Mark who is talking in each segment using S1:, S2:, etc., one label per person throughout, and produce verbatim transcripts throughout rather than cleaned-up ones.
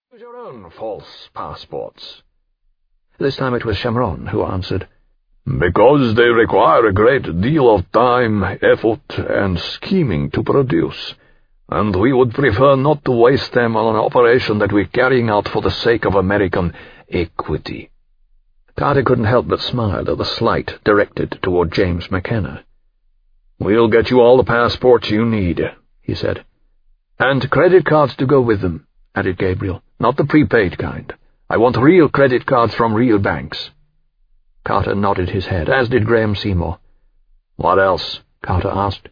S1: Use your own false passports. This time it was Chamron who answered,
S2: Because they require a great deal of time, effort, and scheming to produce, and we would prefer not to waste them on an operation that we're carrying out for the sake of American equity.
S1: Carter couldn't help but smile at the slight directed toward James McKenna.
S2: We'll get you all the passports you need, he said.
S1: And credit cards to go with them, added Gabriel. Not the prepaid kind. I want real credit cards from real banks. Carter nodded his head, as did Graham Seymour.
S2: What else?
S1: Carter asked.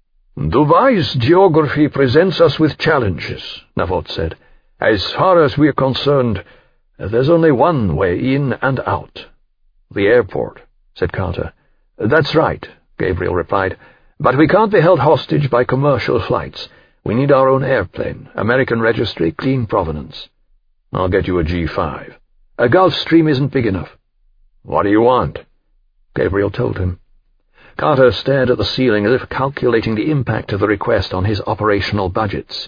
S2: Duvai's geography presents us with challenges, Navot said. As far as we're concerned, there's only one way in and out.
S1: The airport, said Carter. That's right, Gabriel replied. But we can't be held hostage by commercial flights. We need our own airplane, American registry, clean provenance.
S2: I'll get you a G five.
S1: A Gulfstream isn't big enough.
S2: What do you want?
S1: Gabriel told him. Carter stared at the ceiling as if calculating the impact of the request on his operational budgets.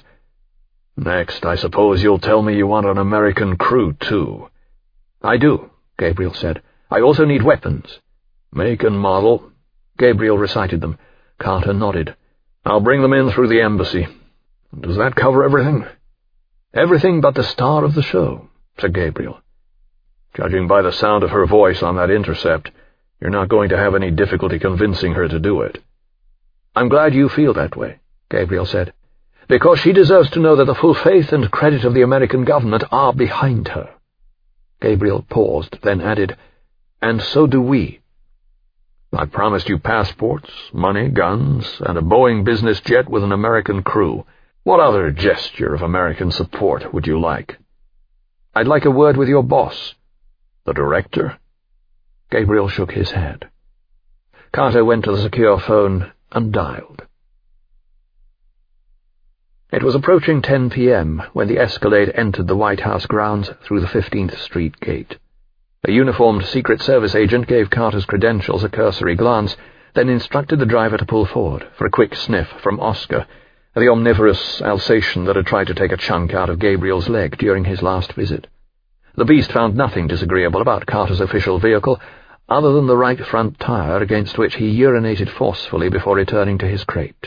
S2: Next, I suppose you'll tell me you want an American crew, too.
S1: I do, Gabriel said. I also need weapons.
S2: Make and model.
S1: Gabriel recited them. Carter nodded.
S2: I'll bring them in through the embassy. Does that cover everything?
S1: Everything but the star of the show, said Gabriel.
S2: Judging by the sound of her voice on that intercept, you're not going to have any difficulty convincing her to do it.
S1: I'm glad you feel that way, Gabriel said, because she deserves to know that the full faith and credit of the American government are behind her. Gabriel paused, then added, and so do we.
S2: I promised you passports, money, guns, and a Boeing business jet with an American crew. What other gesture of American support would you like?
S1: I'd like a word with your boss.
S2: The director?
S1: Gabriel shook his head. Carter went to the secure phone and dialed. It was approaching ten p.m. when the Escalade entered the White House grounds through the fifteenth Street gate. A uniformed Secret Service agent gave Carter's credentials a cursory glance, then instructed the driver to pull forward for a quick sniff from Oscar, the omnivorous Alsatian that had tried to take a chunk out of Gabriel's leg during his last visit. The beast found nothing disagreeable about Carter's official vehicle, other than the right front tire against which he urinated forcefully before returning to his crate.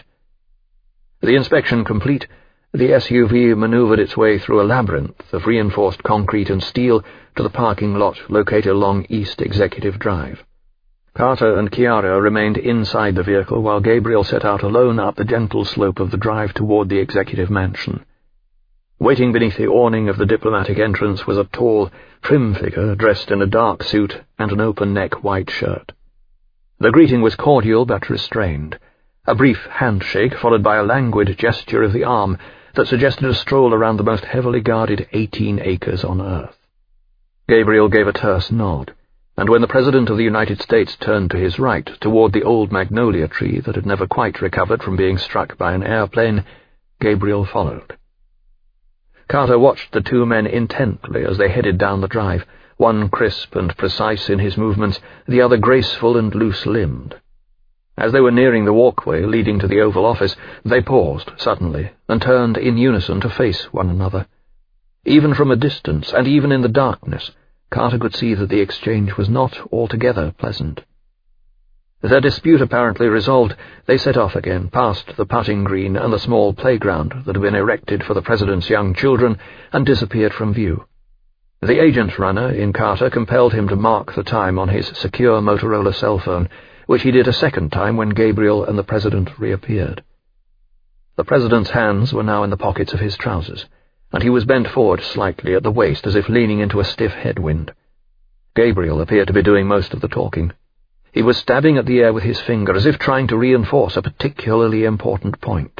S1: The inspection complete, the S U V maneuvered its way through a labyrinth of reinforced concrete and steel to the parking lot located along East Executive Drive. Carter and Chiara remained inside the vehicle while Gabriel set out alone up the gentle slope of the drive toward the executive mansion. Waiting beneath the awning of the diplomatic entrance was a tall, trim figure dressed in a dark suit and an open-neck white shirt. The greeting was cordial but restrained, a brief handshake followed by a languid gesture of the arm that suggested a stroll around the most heavily guarded eighteen acres on Earth. Gabriel gave a terse nod, and when the President of the United States turned to his right toward the old magnolia tree that had never quite recovered from being struck by an airplane, Gabriel followed. Carter watched the two men intently as they headed down the drive, one crisp and precise in his movements, the other graceful and loose-limbed. As they were nearing the walkway leading to the Oval Office, they paused suddenly and turned in unison to face one another. Even from a distance, and even in the darkness, Carter could see that the exchange was not altogether pleasant. Their dispute apparently resolved, they set off again, past the putting green and the small playground that had been erected for the President's young children, and disappeared from view. The agent runner in Carter compelled him to mark the time on his secure Motorola cell phone, which he did a second time when Gabriel and the President reappeared. The President's hands were now in the pockets of his trousers, and he was bent forward slightly at the waist as if leaning into a stiff headwind. Gabriel appeared to be doing most of the talking. He was stabbing at the air with his finger as if trying to reinforce a particularly important point.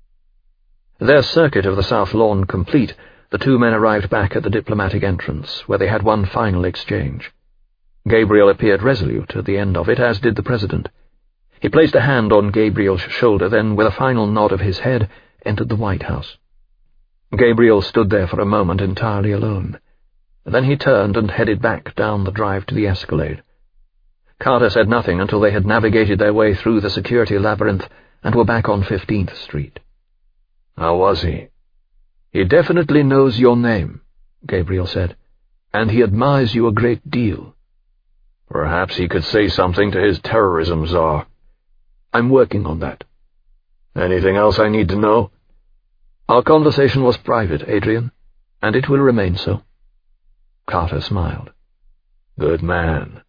S1: Their circuit of the South Lawn complete, the two men arrived back at the diplomatic entrance, where they had one final exchange. Gabriel appeared resolute at the end of it, as did the President. He placed a hand on Gabriel's shoulder, then, with a final nod of his head, entered the White House. Gabriel stood there for a moment entirely alone. Then he turned and headed back down the drive to the Escalade. Carter said nothing until they had navigated their way through the security labyrinth and were back on fifteenth Street.
S2: How was he?
S1: He definitely knows your name, Gabriel said, "and he admires you a great deal."
S2: "Perhaps he could say something to his terrorism czar."
S1: "I'm working on that."
S2: "Anything else I need to know?"
S1: "Our conversation was private, Adrian, and it will remain so." Carter smiled.
S2: "Good man."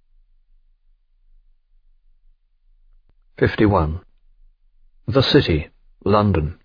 S1: fifty-one. The City, London.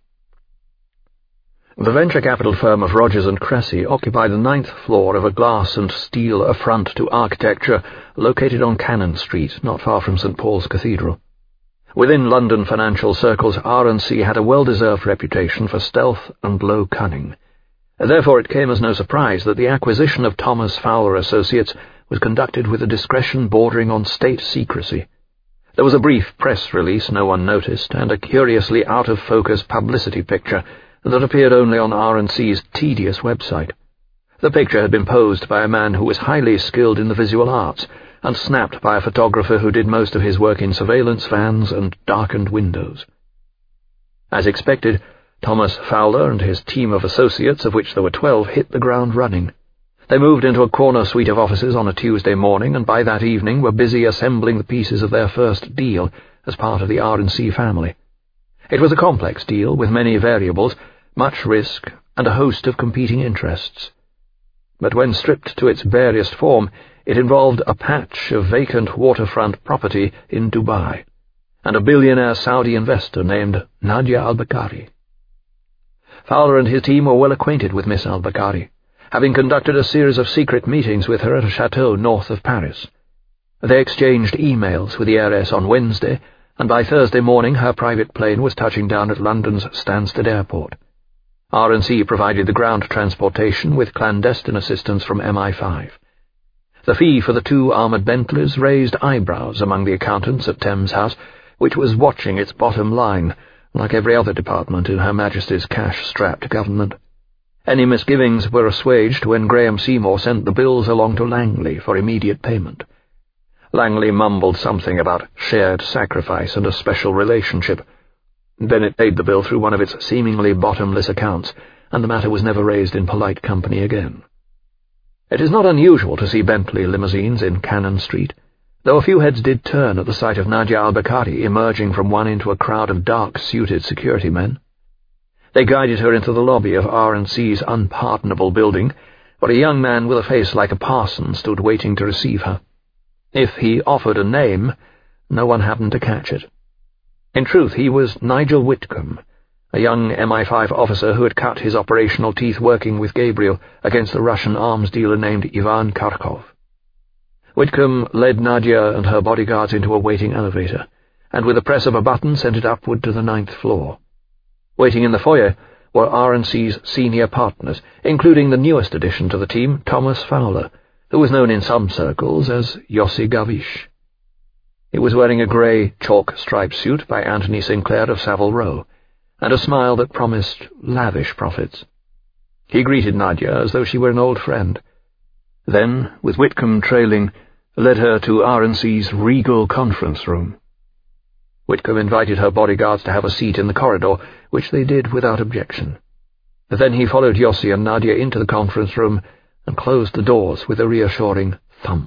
S1: The venture capital firm of Rogers and Cressy occupied the ninth floor of a glass and steel affront to architecture located on Cannon Street, not far from Saint Paul's Cathedral. Within London financial circles, R and C had a well-deserved reputation for stealth and low cunning. Therefore it came as no surprise that the acquisition of Thomas Fowler Associates was conducted with a discretion bordering on state secrecy. There was a brief press release no one noticed, and a curiously out-of-focus publicity picture that appeared only on R and C's tedious website. The picture had been posed by a man who was highly skilled in the visual arts, and snapped by a photographer who did most of his work in surveillance vans and darkened windows. As expected, Thomas Fowler and his team of associates, of which there were twelve, hit the ground running. They moved into a corner suite of offices on a Tuesday morning, and by that evening were busy assembling the pieces of their first deal as part of the R and C family. It was a complex deal with many variables, much risk, and a host of competing interests. But when stripped to its barest form, it involved a patch of vacant waterfront property in Dubai, and a billionaire Saudi investor named Nadia al-Bakari. Fowler and his team were well acquainted with Miss al-Bakari, having conducted a series of secret meetings with her at a chateau north of Paris. They exchanged emails with the heiress on Wednesday, and by Thursday morning her private plane was touching down at London's Stansted Airport. R and C provided the ground transportation with clandestine assistance from M I five. The fee for the two armoured Bentleys raised eyebrows among the accountants at Thames House, which was watching its bottom line, like every other department in Her Majesty's cash-strapped government. Any misgivings were assuaged when Graham Seymour sent the bills along to Langley for immediate payment. Langley mumbled something about shared sacrifice and a special relationship. Then it paid the bill through one of its seemingly bottomless accounts, and the matter was never raised in polite company again. It is not unusual to see Bentley limousines in Cannon Street, though a few heads did turn at the sight of Nadia al-Bakari emerging from one into a crowd of dark-suited security men. They guided her into the lobby of R and C's unpardonable building, where a young man with a face like a parson stood waiting to receive her. If he offered a name, no one happened to catch it. In truth, he was Nigel Whitcomb, a young M I five officer who had cut his operational teeth working with Gabriel against a Russian arms dealer named Ivan Kharkov. Whitcomb led Nadia and her bodyguards into a waiting elevator, and with a press of a button sent it upward to the ninth floor. Waiting in the foyer were R and C's senior partners, including the newest addition to the team, Thomas Fowler, who was known in some circles as Yossi Gavish. He was wearing a grey, chalk-striped suit by Anthony Sinclair of Savile Row, and a smile that promised lavish profits. He greeted Nadia as though she were an old friend. Then, with Whitcomb trailing, led her to R and C's regal conference room. Whitcomb invited her bodyguards to have a seat in the corridor, which they did without objection. Then he followed Yossi and Nadia into the conference room and closed the doors with a reassuring thump.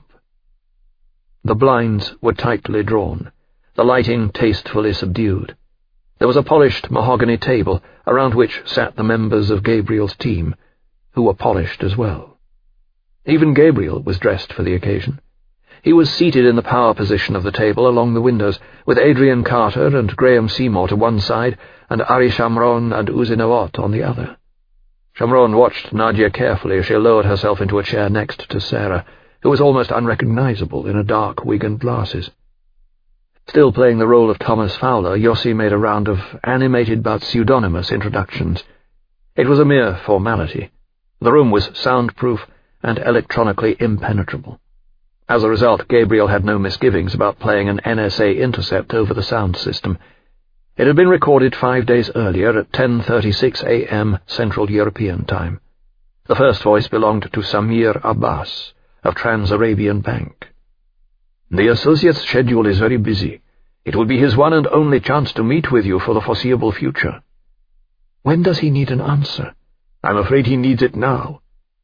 S1: The blinds were tightly drawn, the lighting tastefully subdued. There was a polished mahogany table around which sat the members of Gabriel's team, who were polished as well. Even Gabriel was dressed for the occasion. He was seated in the power position of the table along the windows, with Adrian Carter and Graham Seymour to one side, and Ari Shamron and Uzi Nawat on the other. Shamron watched Nadia carefully as she lowered herself into a chair next to Sarah, who was almost unrecognizable in a dark wig and glasses. Still playing the role of Thomas Fowler, Yossi made a round of animated but pseudonymous introductions. It was a mere formality. The room was soundproof and electronically impenetrable. As a result, Gabriel had no misgivings about playing an N S A intercept over the sound system. It had been recorded five days earlier at ten thirty-six a m Central European Time. The first voice belonged to Samir Abbas, of Trans-Arabian Bank. "The associate's schedule is very busy. It will be his one and only chance to meet with you for the foreseeable future." "When does he need an answer?" "I'm afraid he needs it now."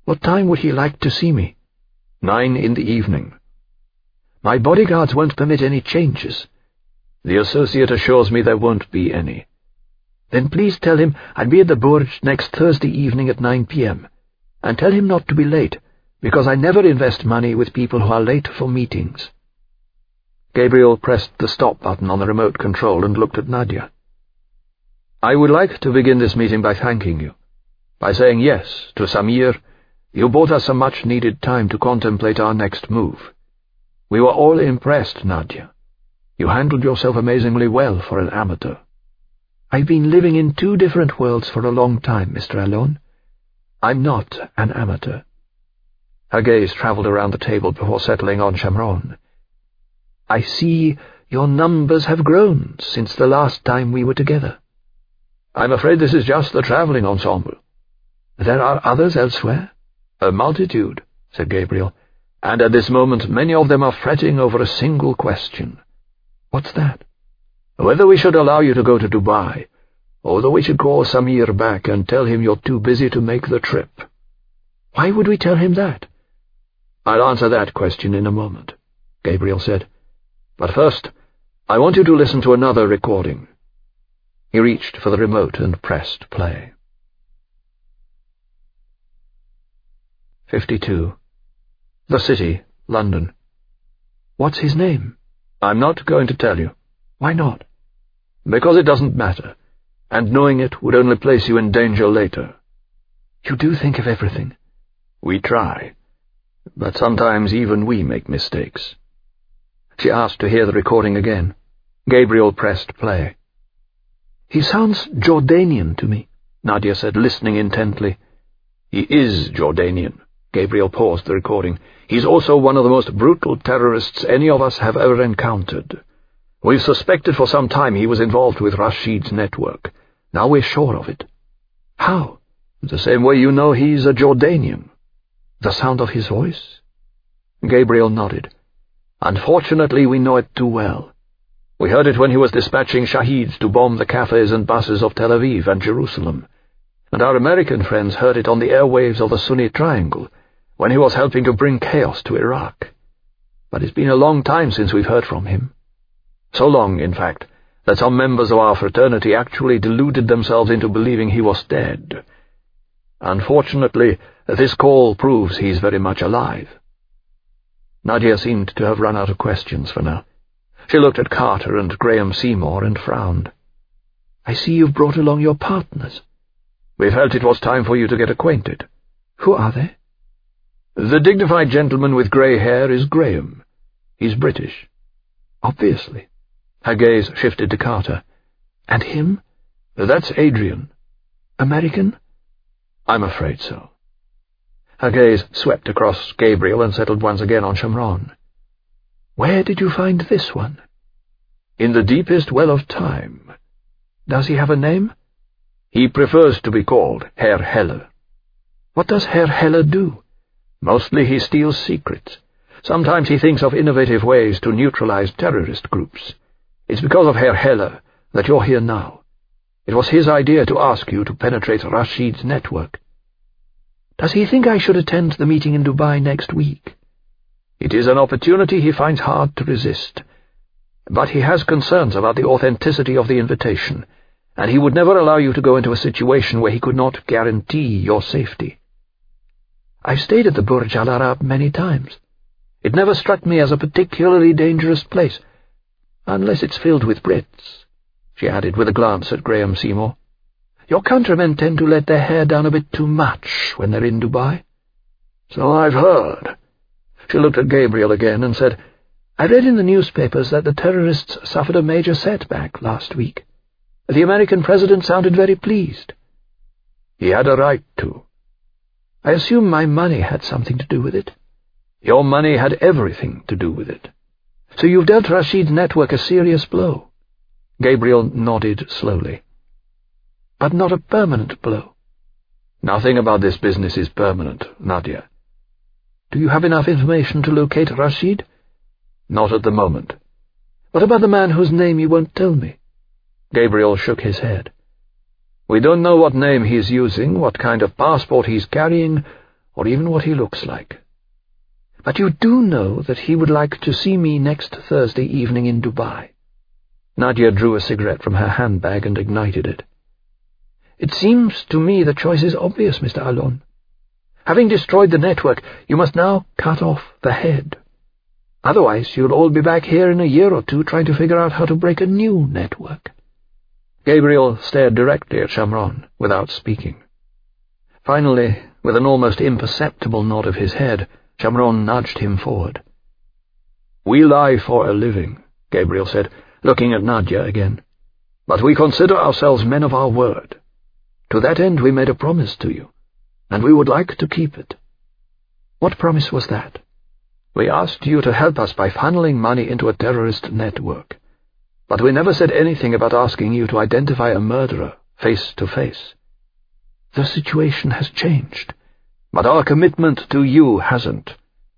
S1: What time would he like to see me?
S2: Nine in the evening.
S1: My bodyguards won't permit any changes.
S2: The associate assures me there won't be any.
S1: Then please tell him I'll be at the Burj next Thursday evening at nine p.m. And tell him not to be late, because I never invest money with people who are late for meetings.
S2: Gabriel pressed the stop button on the remote control and looked at Nadia. I would like to begin this meeting by thanking you, by saying yes to Samir. You bought us some much-needed time to contemplate our next move. We were all impressed, Nadia. You handled yourself amazingly well for an amateur.
S1: I've been living in two different worlds for a long time, Mister Alon. I'm not an amateur.
S2: Her gaze travelled around the table before settling on Shamron.
S1: I see your numbers have grown since the last time we were together.
S2: I'm afraid this is just the travelling ensemble.
S1: There are others elsewhere?
S2: A multitude, said Gabriel, and at this moment many of them are fretting over a single question.
S1: What's that?
S2: Whether we should allow you to go to Dubai, or whether we should call Samir back and tell him you're too busy to make the trip.
S1: Why would we tell him that?
S2: I'll answer that question in a moment, Gabriel said. But first, I want you to listen to another recording. He reached for the remote and pressed play. fifty-two. The City, London.
S1: What's his name?
S2: I'm not going to tell you.
S1: Why not?
S2: Because it doesn't matter, and knowing it would only place you in danger later.
S1: You do think of everything.
S2: We try, but sometimes even we make mistakes. She asked to hear the recording again. Gabriel pressed play.
S1: He sounds Jordanian to me,
S2: Nadia said, listening intently. He is Jordanian. Gabriel paused the recording. He's also one of the most brutal terrorists any of us have ever encountered. We've suspected for some time he was involved with Rashid's network. Now we're sure of it.
S1: How?
S2: The same way you know he's a Jordanian.
S1: The sound of his voice?
S2: Gabriel nodded. Unfortunately, we know it too well. We heard it when he was dispatching Shaheeds to bomb the cafes and buses of Tel Aviv and Jerusalem. And our American friends heard it on the airwaves of the Sunni Triangle, when he was helping to bring chaos to Iraq. But it's been a long time since we've heard from him. So long, in fact, that some members of our fraternity actually deluded themselves into believing he was dead. Unfortunately, this call proves he's very much alive. Nadia seemed to have run out of questions for now. She looked at Carter and Graham Seymour and frowned.
S1: I see you've brought along your partners.
S2: We felt it was time for you to get acquainted.
S1: Who are they?
S2: The dignified gentleman with grey hair is Graham. He's British.
S1: Obviously.
S2: Her gaze shifted to Carter.
S1: And him?
S2: That's Adrian.
S1: American?
S2: I'm afraid so. Her gaze swept across Gabriel and settled once again on Shamron.
S1: Where did you find this one?
S2: In the deepest well of time.
S1: Does he have a name?
S2: He prefers to be called Herr Heller.
S1: What does Herr Heller do?
S2: Mostly he steals secrets. Sometimes he thinks of innovative ways to neutralize terrorist groups. It's because of Herr Heller that you're here now. It was his idea to ask you to penetrate Rashid's network.
S1: Does he think I should attend the meeting in Dubai next week?
S2: It is an opportunity he finds hard to resist. But he has concerns about the authenticity of the invitation, and he would never allow you to go into a situation where he could not guarantee your safety.
S1: I've stayed at the Burj Al Arab many times. It never struck me as a particularly dangerous place, unless it's filled with Brits, she added with a glance at Graham Seymour. Your countrymen tend to let their hair down a bit too much when they're in Dubai.
S2: So I've heard.
S1: She looked at Gabriel again and said, I read in the newspapers that the terrorists suffered a major setback last week. The American president sounded very pleased.
S2: He had a right to.
S1: I assume my money had something to do with it.
S2: Your money had everything to do with it.
S1: So you've dealt Rashid's network a serious blow?
S2: Gabriel nodded slowly.
S1: But not a permanent blow?
S2: Nothing about this business is permanent, Nadia.
S1: Do you have enough information to locate Rashid?
S2: Not at the moment.
S1: What about the man whose name you won't tell me?
S2: Gabriel shook his head. We don't know what name he's using, what kind of passport he's carrying,
S1: or even what he looks like. But you do know that he would like to see me next Thursday evening in Dubai." Nadia drew a cigarette from her handbag and ignited it. "It seems to me the choice is obvious, Mister Allon. Having destroyed the network, you must now cut off the head. Otherwise, you'll all be back here in a year or two trying to figure out how to break a new network." Gabriel stared directly at Shamron, without speaking. Finally, with an almost imperceptible nod of his head, Shamron nudged him forward. "We lie for a living," Gabriel said, looking at Nadia again. "But we consider ourselves men of our word. To that end we made a promise to you, and we would like to keep it." "What promise was that?" "We asked you to help us by funneling money into a terrorist network, but we never said anything about asking you to identify a murderer face to face." "The situation has changed." "But our commitment to you hasn't."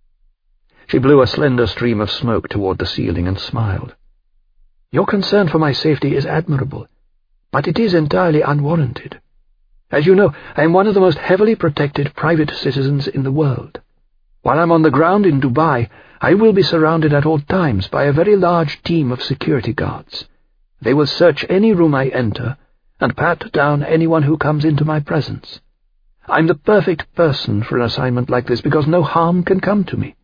S1: She blew a slender stream of smoke toward the ceiling and smiled. "Your concern for my safety is admirable, but it is entirely unwarranted. As you know, I am one of the most heavily protected private citizens in the world. While I'm on the ground in Dubai, I will be surrounded at all times by a very large team of security guards. They will search any room I enter and pat down anyone who comes into my presence. I'm the perfect person for an assignment like this because no harm can come to me."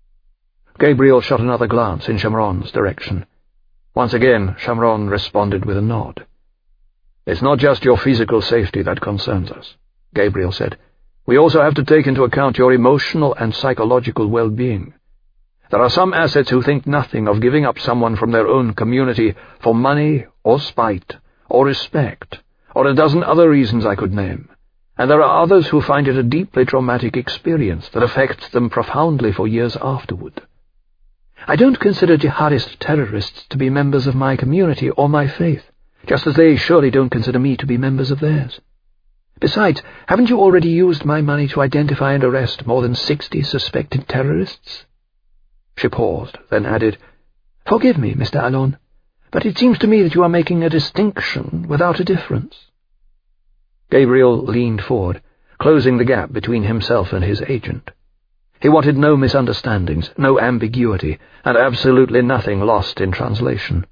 S1: Gabriel shot another glance in Shamron's direction. Once again, Shamron responded with a nod. "It's not just your physical safety that concerns us," Gabriel said. "We also have to take into account your emotional and psychological well-being. There are some assets who think nothing of giving up someone from their own community for money or spite or respect or a dozen other reasons I could name. And there are others who find it a deeply traumatic experience that affects them profoundly for years afterward. I don't consider jihadist terrorists to be members of my community or my faith, just as they surely don't consider me to be members of theirs. Besides, haven't you already used my money to identify and arrest more than sixty suspected terrorists?" She paused, then added, "Forgive me, Mister Allon, but it seems to me that you are making a distinction without a difference." Gabriel leaned forward, closing the gap between himself and his agent. He wanted no misunderstandings, no ambiguity, and absolutely nothing lost in translation.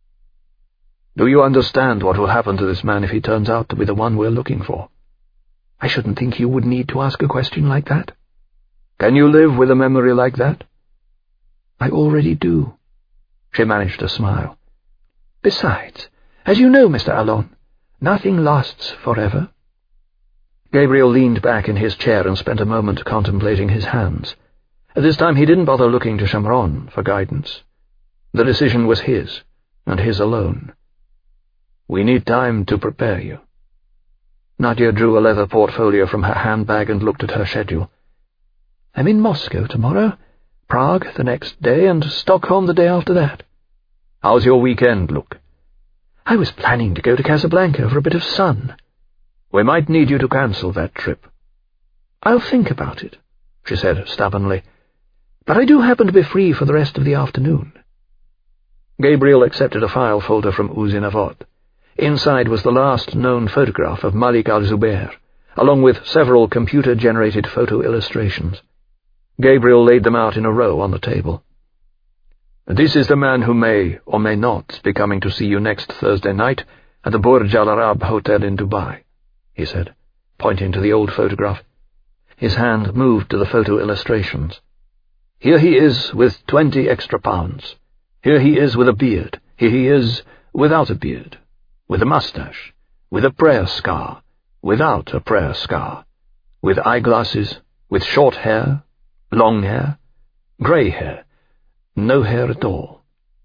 S1: "Do you understand what will happen to this man if he turns out to be the one we're looking for?" "I shouldn't think you would need to ask a question like that." "Can you live with a memory like that?" "I already do." She managed a smile. "Besides, as you know, Mister Allon, nothing lasts forever." Gabriel leaned back in his chair and spent a moment contemplating his hands. At this time he didn't bother looking to Shamron for guidance. The decision was his, and his alone. "We need time to prepare you." Nadia drew a leather portfolio from her handbag and looked at her schedule. "I'm in Moscow tomorrow, Prague the next day, and Stockholm the day after that." "How's your weekend look?" "I was planning to go to Casablanca for a bit of sun." "We might need you to cancel that trip." "I'll think about it," she said stubbornly. "But I do happen to be free for the rest of the afternoon." Gabriel accepted a file folder from Uzinavod. Inside was the last known photograph of Malik al-Zubair, along with several computer-generated photo illustrations. Gabriel laid them out in a row on the table. "This is the man who may or may not be coming to see you next Thursday night at the Burj Al Arab Hotel in Dubai," he said, pointing to the old photograph. His hand moved to the photo illustrations. "Here he is with twenty extra pounds. Here he is with a beard. Here he is without a beard, with a mustache, with a prayer scar, without a prayer scar, with eyeglasses, with short hair, long hair, grey hair, no hair at all."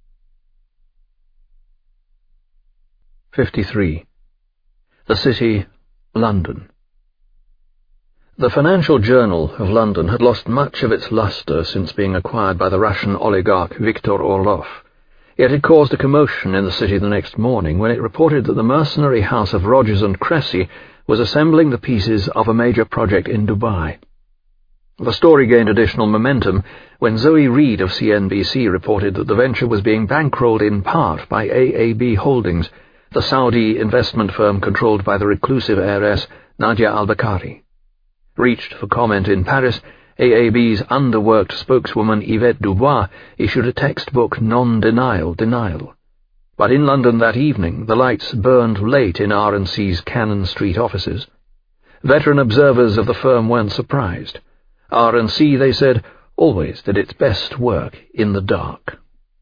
S1: fifty-three. The City, London. The Financial Journal of London had lost much of its lustre since being acquired by the Russian oligarch Viktor Orlov, yet it caused a commotion in the city the next morning when it reported that the mercenary house of Rogers and Cressy was assembling the pieces of a major project in Dubai. The story gained additional momentum when Zoe Reed of C N B C reported that the venture was being bankrolled in part by A A B Holdings, the Saudi investment firm controlled by the reclusive heiress Nadia al-Bakari. Reached for comment in Paris, A A B's underworked spokeswoman Yvette Dubois issued a textbook non-denial denial. But in London that evening, the lights burned late in R and C's Cannon Street offices. Veteran observers of the firm weren't surprised. R and C, they said, always did its best work in the dark.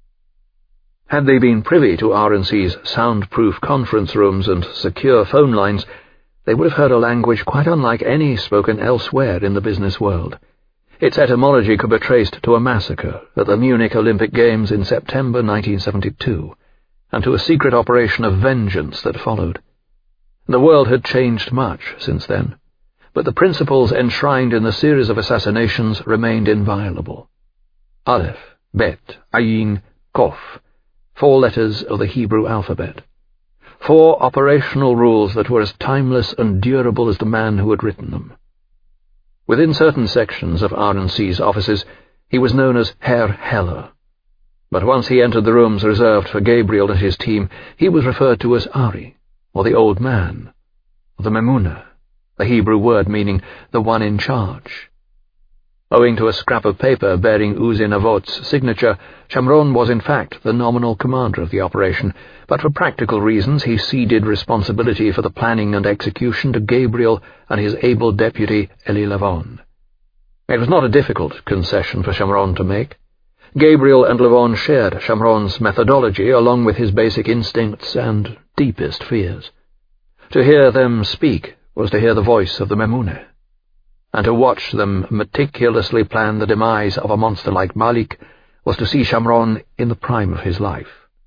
S1: Had they been privy to R and C's soundproof conference rooms and secure phone lines, they would have heard a language quite unlike any spoken elsewhere in the business world. Its etymology could be traced to a massacre at the Munich Olympic Games in September nineteen seventy-two, and to a secret operation of vengeance that followed. The world had changed much since then, but the principles enshrined in the series of assassinations remained inviolable. Aleph, Bet, Ayin, Kof, four letters of the Hebrew alphabet. Four operational rules that were as timeless and durable as the man who had written them. Within certain sections of R and C's offices, he was known as Herr Heller. But once he entered the rooms reserved for Gabriel and his team, he was referred to as Ari, or the Old Man, or the Memuna, the Hebrew word meaning the one in charge. Owing to a scrap of paper bearing Uzi Navot's signature, Shamron was in fact the nominal commander of the operation, but for practical reasons he ceded responsibility for the planning and execution to Gabriel and his able deputy Elie Lavon. It was not a difficult concession for Shamron to make. Gabriel and Lavon shared Shamron's methodology along with his basic instincts and deepest fears. To hear them speak was to hear the voice of the Memuna, and to watch them meticulously plan the demise of a monster like Malik was to see Shamron in the prime of his life.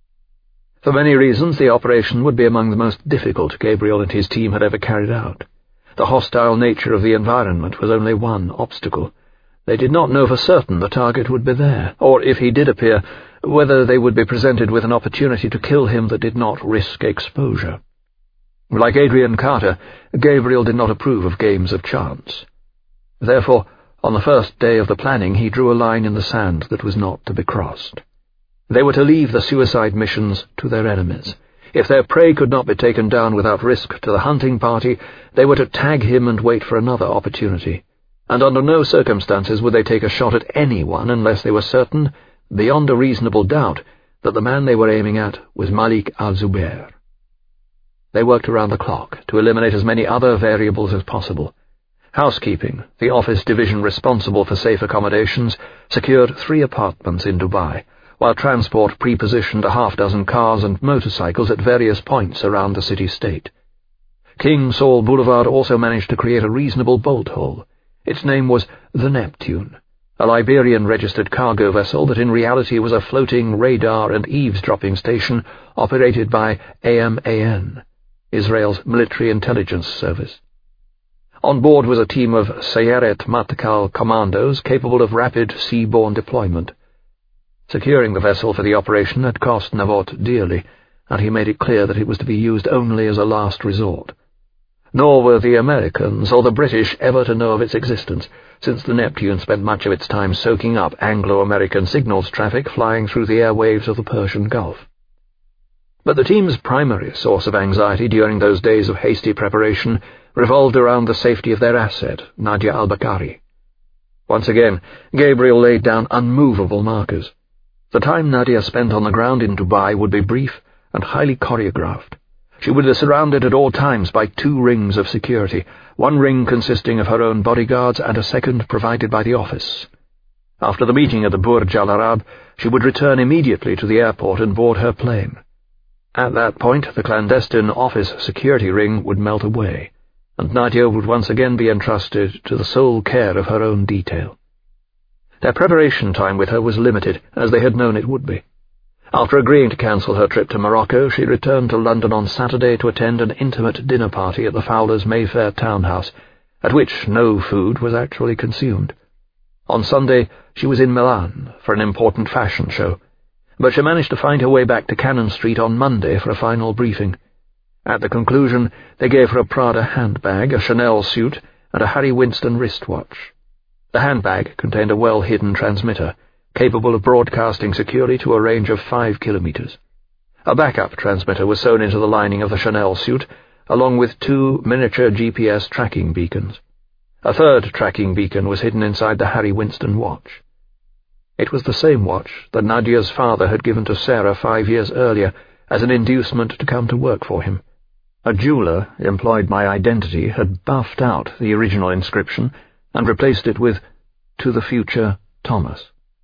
S1: For many reasons, the operation would be among the most difficult Gabriel and his team had ever carried out. The hostile nature of the environment was only one obstacle. They did not know for certain the target would be there, or if he did appear, whether they would be presented with an opportunity to kill him that did not risk exposure. Like Adrian Carter, Gabriel did not approve of games of chance. Therefore, on the first day of the planning, he drew a line in the sand that was not to be crossed. They were to leave the suicide missions to their enemies. If their prey could not be taken down without risk to the hunting party, they were to tag him and wait for another opportunity. And under no circumstances would they take a shot at anyone unless they were certain, beyond a reasonable doubt, that the man they were aiming at was Malik al-Zubair. They worked around the clock to eliminate as many other variables as possible. Housekeeping, the office division responsible for safe accommodations, secured three apartments in Dubai, while transport pre-positioned a half-dozen cars and motorcycles at various points around the city-state. King Saul Boulevard also managed to create a reasonable bolt hole. Its name was the Neptune, a Liberian-registered cargo vessel that in reality was a floating radar and eavesdropping station operated by A M A N, Israel's military intelligence service. On board was a team of Sayeret Matkal commandos capable of rapid seaborne deployment. Securing the vessel for the operation had cost Navot dearly, and he made it clear that it was to be used only as a last resort. Nor were the Americans or the British ever to know of its existence, since the Neptune spent much of its time soaking up Anglo-American signals traffic flying through the airwaves of the Persian Gulf. But the team's primary source of anxiety during those days of hasty preparation revolved around the safety of their asset, Nadia al-Bakari. Once again, Gabriel laid down unmovable markers. The time Nadia spent on the ground in Dubai would be brief and highly choreographed. She would be surrounded at all times by two rings of security, one ring consisting of her own bodyguards and a second provided by the office. After the meeting at the Burj Al Arab, she would return immediately to the airport and board her plane. At that point, the clandestine office security ring would melt away, and Nadia would once again be entrusted to the sole care of her own detail. Their preparation time with her was limited, as they had known it would be. After agreeing to cancel her trip to Morocco, she returned to London on Saturday to attend an intimate dinner party at the Fowlers' Mayfair townhouse, at which no food was actually consumed. On Sunday, she was in Milan for an important fashion show, but she managed to find her way back to Cannon Street on Monday for a final briefing. At the conclusion, they gave her a Prada handbag, a Chanel suit, and a Harry Winston wristwatch. The handbag contained a well-hidden transmitter, capable of broadcasting securely to a range of five kilometers. A backup transmitter was sewn into the lining of the Chanel suit, along with two miniature G P S tracking beacons. A third tracking beacon was hidden inside the Harry Winston watch. It was the same watch that Nadia's father had given to Sarah five years earlier as an inducement to come to work for him. A jeweller, employed my identity, had buffed out the original inscription and replaced it with, "To the future, Thomas."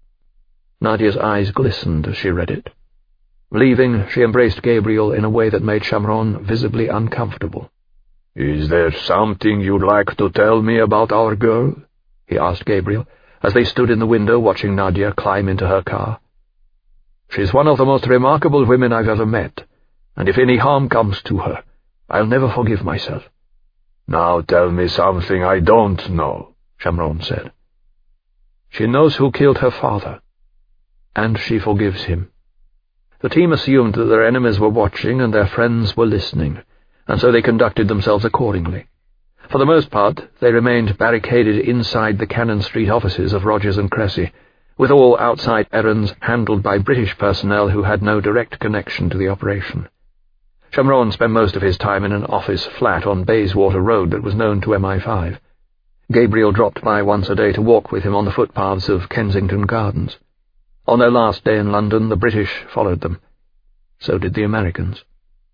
S1: Nadia's eyes glistened as she read it. Leaving, she embraced Gabriel in a way that made Shamron visibly uncomfortable.
S2: "Is there something you'd like to tell me about our girl?" he asked Gabriel, as they stood in the window watching Nadia climb into her car.
S1: "She's one of the most remarkable women I've ever met, and if any harm comes to her, I'll never forgive myself."
S2: "Now tell me something I don't know," Shamron said.
S1: "She knows who killed her father, and she forgives him." The team assumed that their enemies were watching and their friends were listening, and so they conducted themselves accordingly. For the most part, they remained barricaded inside the Cannon Street offices of Rogers and Cressy, with all outside errands handled by British personnel who had no direct connection to the operation. Shamron spent most of his time in an office flat on Bayswater Road that was known to M I five. Gabriel dropped by once a day to walk with him on the footpaths of Kensington Gardens. On their last day in London, the British followed them. So did the Americans.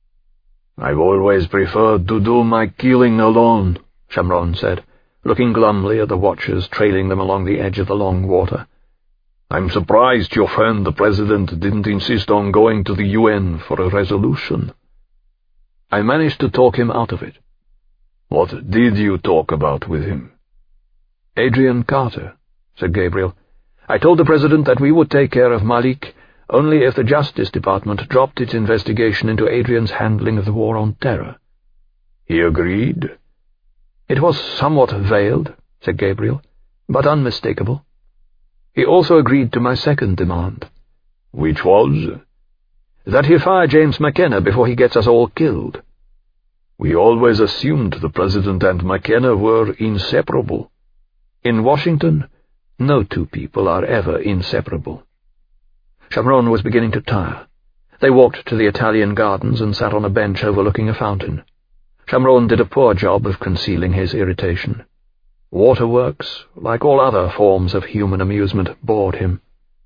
S2: "I've always preferred to do my killing alone," Shamron said, looking glumly at the watchers trailing them along the edge of the long water. "I'm surprised your friend the President didn't insist on going to the U N for a resolution."
S1: "I managed to talk him out of it."
S2: "What did you talk about with him?"
S1: "Adrian Carter," said Gabriel. "I told the President that we would take care of Malik only if the Justice Department dropped its investigation into Adrian's handling of the War on Terror."
S2: "He agreed?"
S1: "It was somewhat veiled," said Gabriel, "but unmistakable. He also agreed to my second demand."
S2: "Which was?"
S1: "That he fire James McKenna before he gets us all killed."
S2: "We always assumed the President and McKenna were inseparable."
S1: "In Washington, no two people are ever inseparable." Shamron was beginning to tire. They walked to the Italian Gardens and sat on a bench overlooking a fountain. Shamron did a poor job of concealing his irritation. Waterworks, like all other forms of human amusement, bored him.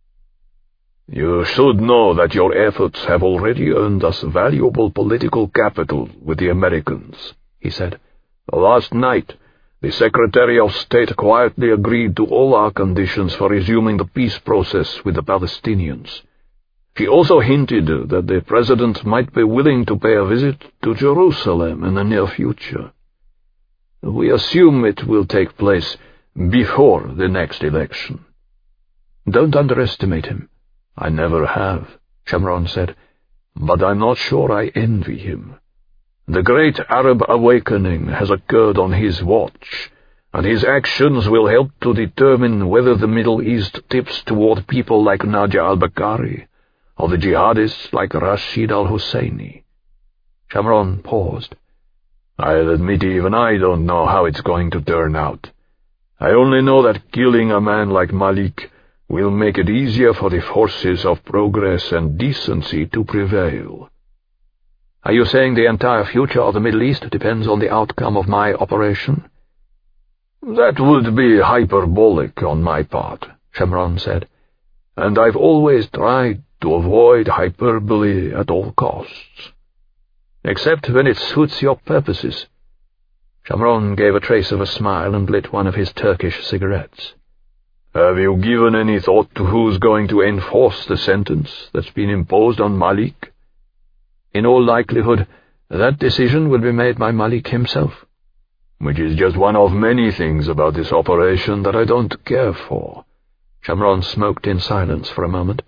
S2: "You should know that your efforts have already earned us valuable political capital with the Americans," he said. "Last night, the Secretary of State quietly agreed to all our conditions for resuming the peace process with the Palestinians. She also hinted that the President might be willing to pay a visit to Jerusalem in the near future. We assume it will take place before the next election."
S1: "Don't underestimate him."
S2: "I never have," Shamron said, "but I'm not sure I envy him. The great Arab awakening has occurred on his watch, and his actions will help to determine whether the Middle East tips toward people like Nadia al-Bakari, or the jihadists like Rashid al-Husseini."
S1: Shamron paused.
S2: "I'll admit even I don't know how it's going to turn out. I only know that killing a man like Malik will make it easier for the forces of progress and decency to prevail."
S1: "Are you saying the entire future of the Middle East depends on the outcome of my operation?"
S2: "That would be hyperbolic on my part," Shamron said, "and I've always tried to avoid hyperbole at all costs."
S1: "Except when it suits your purposes." Shamron gave a trace of a smile and lit one of his Turkish cigarettes.
S2: "Have you given any thought to who's going to enforce the sentence that's been imposed on Malik?"
S1: "In all likelihood, that decision will be made by Malik himself."
S2: "Which is just one of many things about this operation that I don't care for."
S1: Shamron smoked in silence for a moment.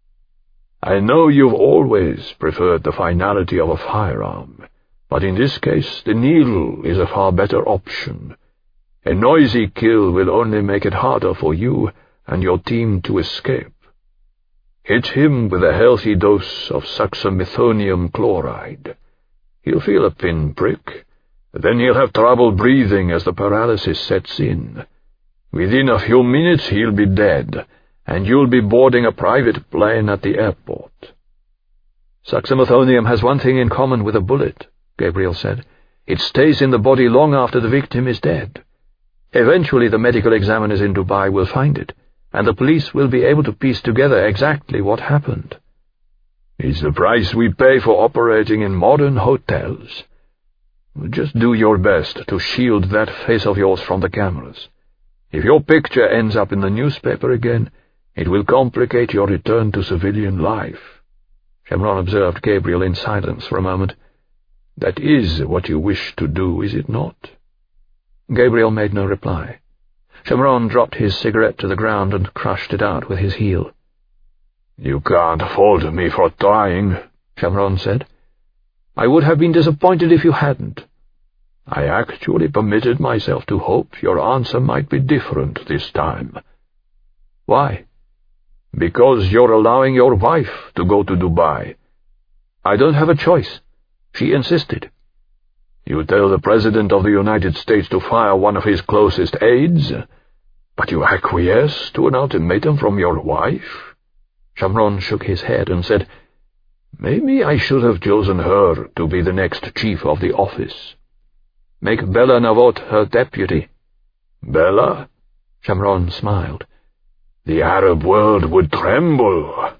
S2: "I know you've always preferred the finality of a firearm, but in this case the needle is a far better option. A noisy kill will only make it harder for you and your team to escape. Hit him with a healthy dose of succinylmethonium chloride. He'll feel a pinprick, then he'll have trouble breathing as the paralysis sets in. Within a few minutes he'll be dead, and you'll be boarding a private plane at the airport."
S1: "Succinylmethonium has one thing in common with a bullet," Gabriel said. "It stays in the body long after the victim is dead. Eventually the medical examiners in Dubai will find it, and the police will be able to piece together exactly what happened.
S2: It's the price we pay for operating in modern hotels. Just do your best to shield that face of yours from the cameras. If your picture ends up in the newspaper again, it will complicate your return to civilian life."
S1: Shamron observed Gabriel in silence for a moment.
S2: "That is what you wish to do, is it not?"
S1: Gabriel made no reply. Shamron dropped his cigarette to the ground and crushed it out with his heel.
S2: "You can't fault me for trying," Shamron said.
S1: "I would have been disappointed if you hadn't."
S2: "I actually permitted myself to hope your answer might be different this time."
S1: "Why?"
S2: "Because you're allowing your wife to go to Dubai."
S1: "I don't have a choice. She insisted."
S2: "You tell the President of the United States to fire one of his closest aides, but you acquiesce to an ultimatum from your wife?"
S1: Shamron shook his head and said,
S2: "Maybe I should have chosen her to be the next chief of the office."
S1: "Make Bella Navot her deputy."
S2: "Bella?"
S1: Shamron smiled.
S2: "The Arab world would tremble."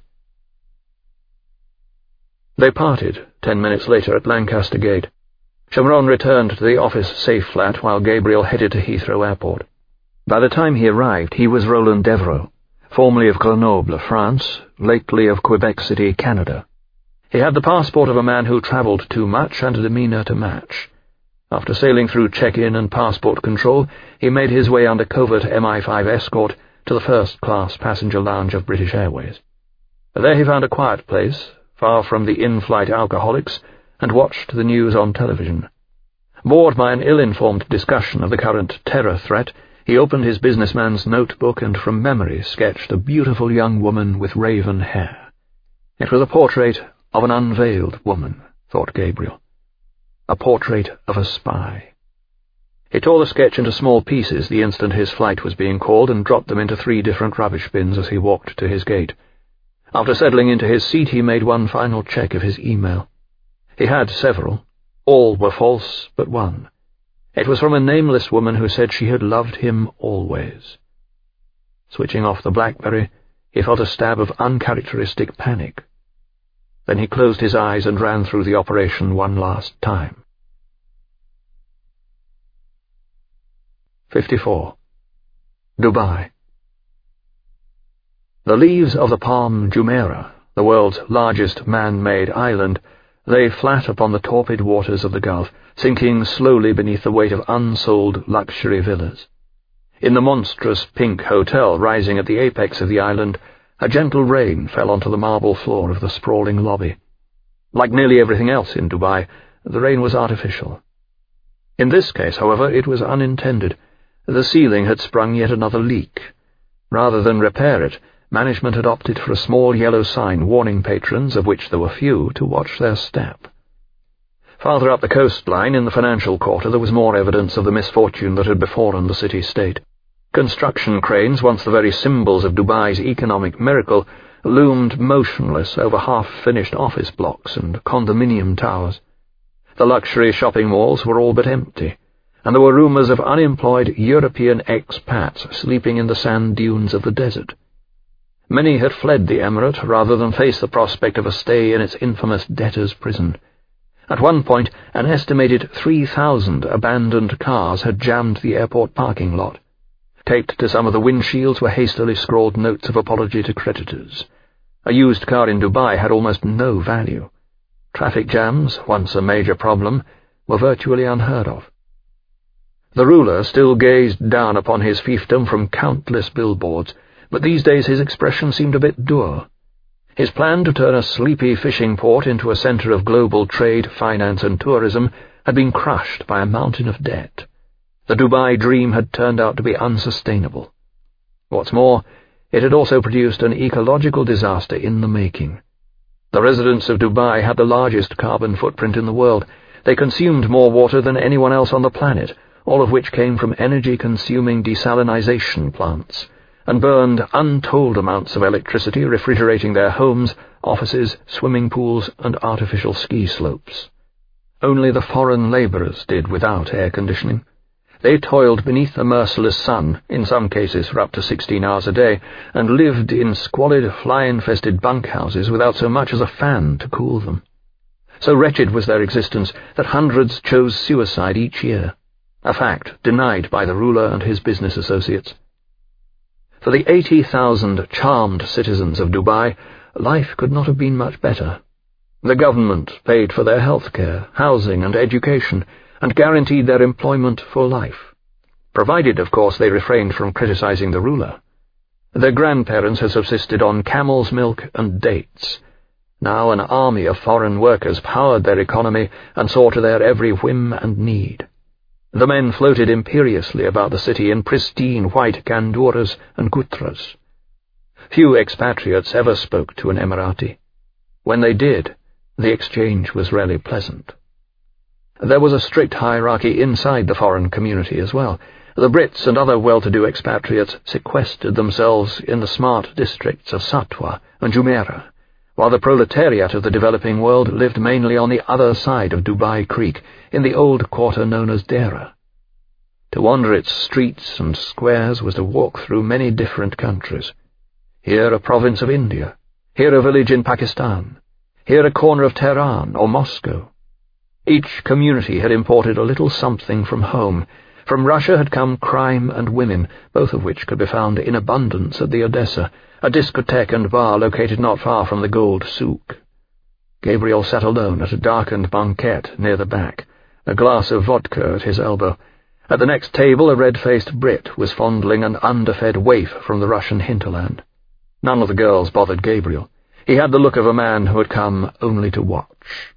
S1: They parted ten minutes later at Lancaster Gate. Shamron returned to the office safe flat while Gabriel headed to Heathrow Airport. By the time he arrived, he was Roland Devereux, formerly of Grenoble, France, lately of Quebec City, Canada. He had the passport of a man who travelled too much and a demeanour to match. After sailing through check-in and passport control, he made his way under covert M I five escort to the first-class passenger lounge of British Airways. There he found a quiet place, far from the in-flight alcoholics, and watched the news on television. Bored by an ill-informed discussion of the current terror threat, he opened his businessman's notebook and from memory sketched a beautiful young woman with raven hair. It was a portrait of an unveiled woman, thought Gabriel. A portrait of a spy. He tore the sketch into small pieces the instant his flight was being called and dropped them into three different rubbish bins as he walked to his gate. After settling into his seat, he made one final check of his email. He had several. All were false but one. It was from a nameless woman who said she had loved him always. Switching off the BlackBerry, he felt a stab of uncharacteristic panic. Then he closed his eyes and ran through the operation one last time. fifty-four. Dubai. The leaves of the Palm Jumeirah, the world's largest man-made island, lay flat upon the torpid waters of the Gulf, sinking slowly beneath the weight of unsold luxury villas. In the monstrous pink hotel rising at the apex of the island, a gentle rain fell onto the marble floor of the sprawling lobby. Like nearly everything else in Dubai, the rain was artificial. In this case, however, it was unintended. The ceiling had sprung yet another leak. Rather than repair it, management had opted for a small yellow sign warning patrons, of which there were few, to watch their step. Farther up the coastline, in the financial quarter, there was more evidence of the misfortune that had befallen the city-state. Construction cranes, once the very symbols of Dubai's economic miracle, loomed motionless over half-finished office blocks and condominium towers. The luxury shopping malls were all but empty, and there were rumours of unemployed European expats sleeping in the sand dunes of the desert. Many had fled the emirate rather than face the prospect of a stay in its infamous debtors' prison. At one point, an estimated three thousand abandoned cars had jammed the airport parking lot. Taped to some of the windshields were hastily scrawled notes of apology to creditors. A used car in Dubai had almost no value. Traffic jams, once a major problem, were virtually unheard of. The ruler still gazed down upon his fiefdom from countless billboards, but these days his expression seemed a bit dour. His plan to turn a sleepy fishing port into a centre of global trade, finance and tourism had been crushed by a mountain of debt. The Dubai dream had turned out to be unsustainable. What's more, it had also produced an ecological disaster in the making. The residents of Dubai had the largest carbon footprint in the world. They consumed more water than anyone else on the planet, all of which came from energy-consuming desalinization plants, and burned untold amounts of electricity refrigerating their homes, offices, swimming pools, and artificial ski slopes. Only the foreign labourers did without air conditioning. They toiled beneath a merciless sun, in some cases for up to sixteen hours a day, and lived in squalid, fly-infested bunkhouses without so much as a fan to cool them. So wretched was their existence that hundreds chose suicide each year, a fact denied by the ruler and his business associates. For the eighty thousand charmed citizens of Dubai, life could not have been much better. The government paid for their health care, housing and education, and guaranteed their employment for life, provided, of course, they refrained from criticizing the ruler. Their grandparents had subsisted on camel's milk and dates. Now an army of foreign workers powered their economy and saw to their every whim and need. The men floated imperiously about the city in pristine white ganduras and gutras. Few expatriates ever spoke to an Emirati. When they did, the exchange was rarely pleasant. There was a strict hierarchy inside the foreign community as well. The Brits and other well-to-do expatriates sequestered themselves in the smart districts of Satwa and Jumeirah, while the proletariat of the developing world lived mainly on the other side of Dubai Creek, in the old quarter known as Dera. To wander its streets and squares was to walk through many different countries. Here a province of India, here a village in Pakistan, here a corner of Tehran or Moscow. Each community had imported a little something from home. From Russia had come crime and women, both of which could be found in abundance at the Odessa, a discotheque and bar located not far from the Gold Souk. Gabriel sat alone at a darkened banquette near the back, a glass of vodka at his elbow. At the next table a red-faced Brit was fondling an underfed waif from the Russian hinterland. None of the girls bothered Gabriel. He had the look of a man who had come only to watch.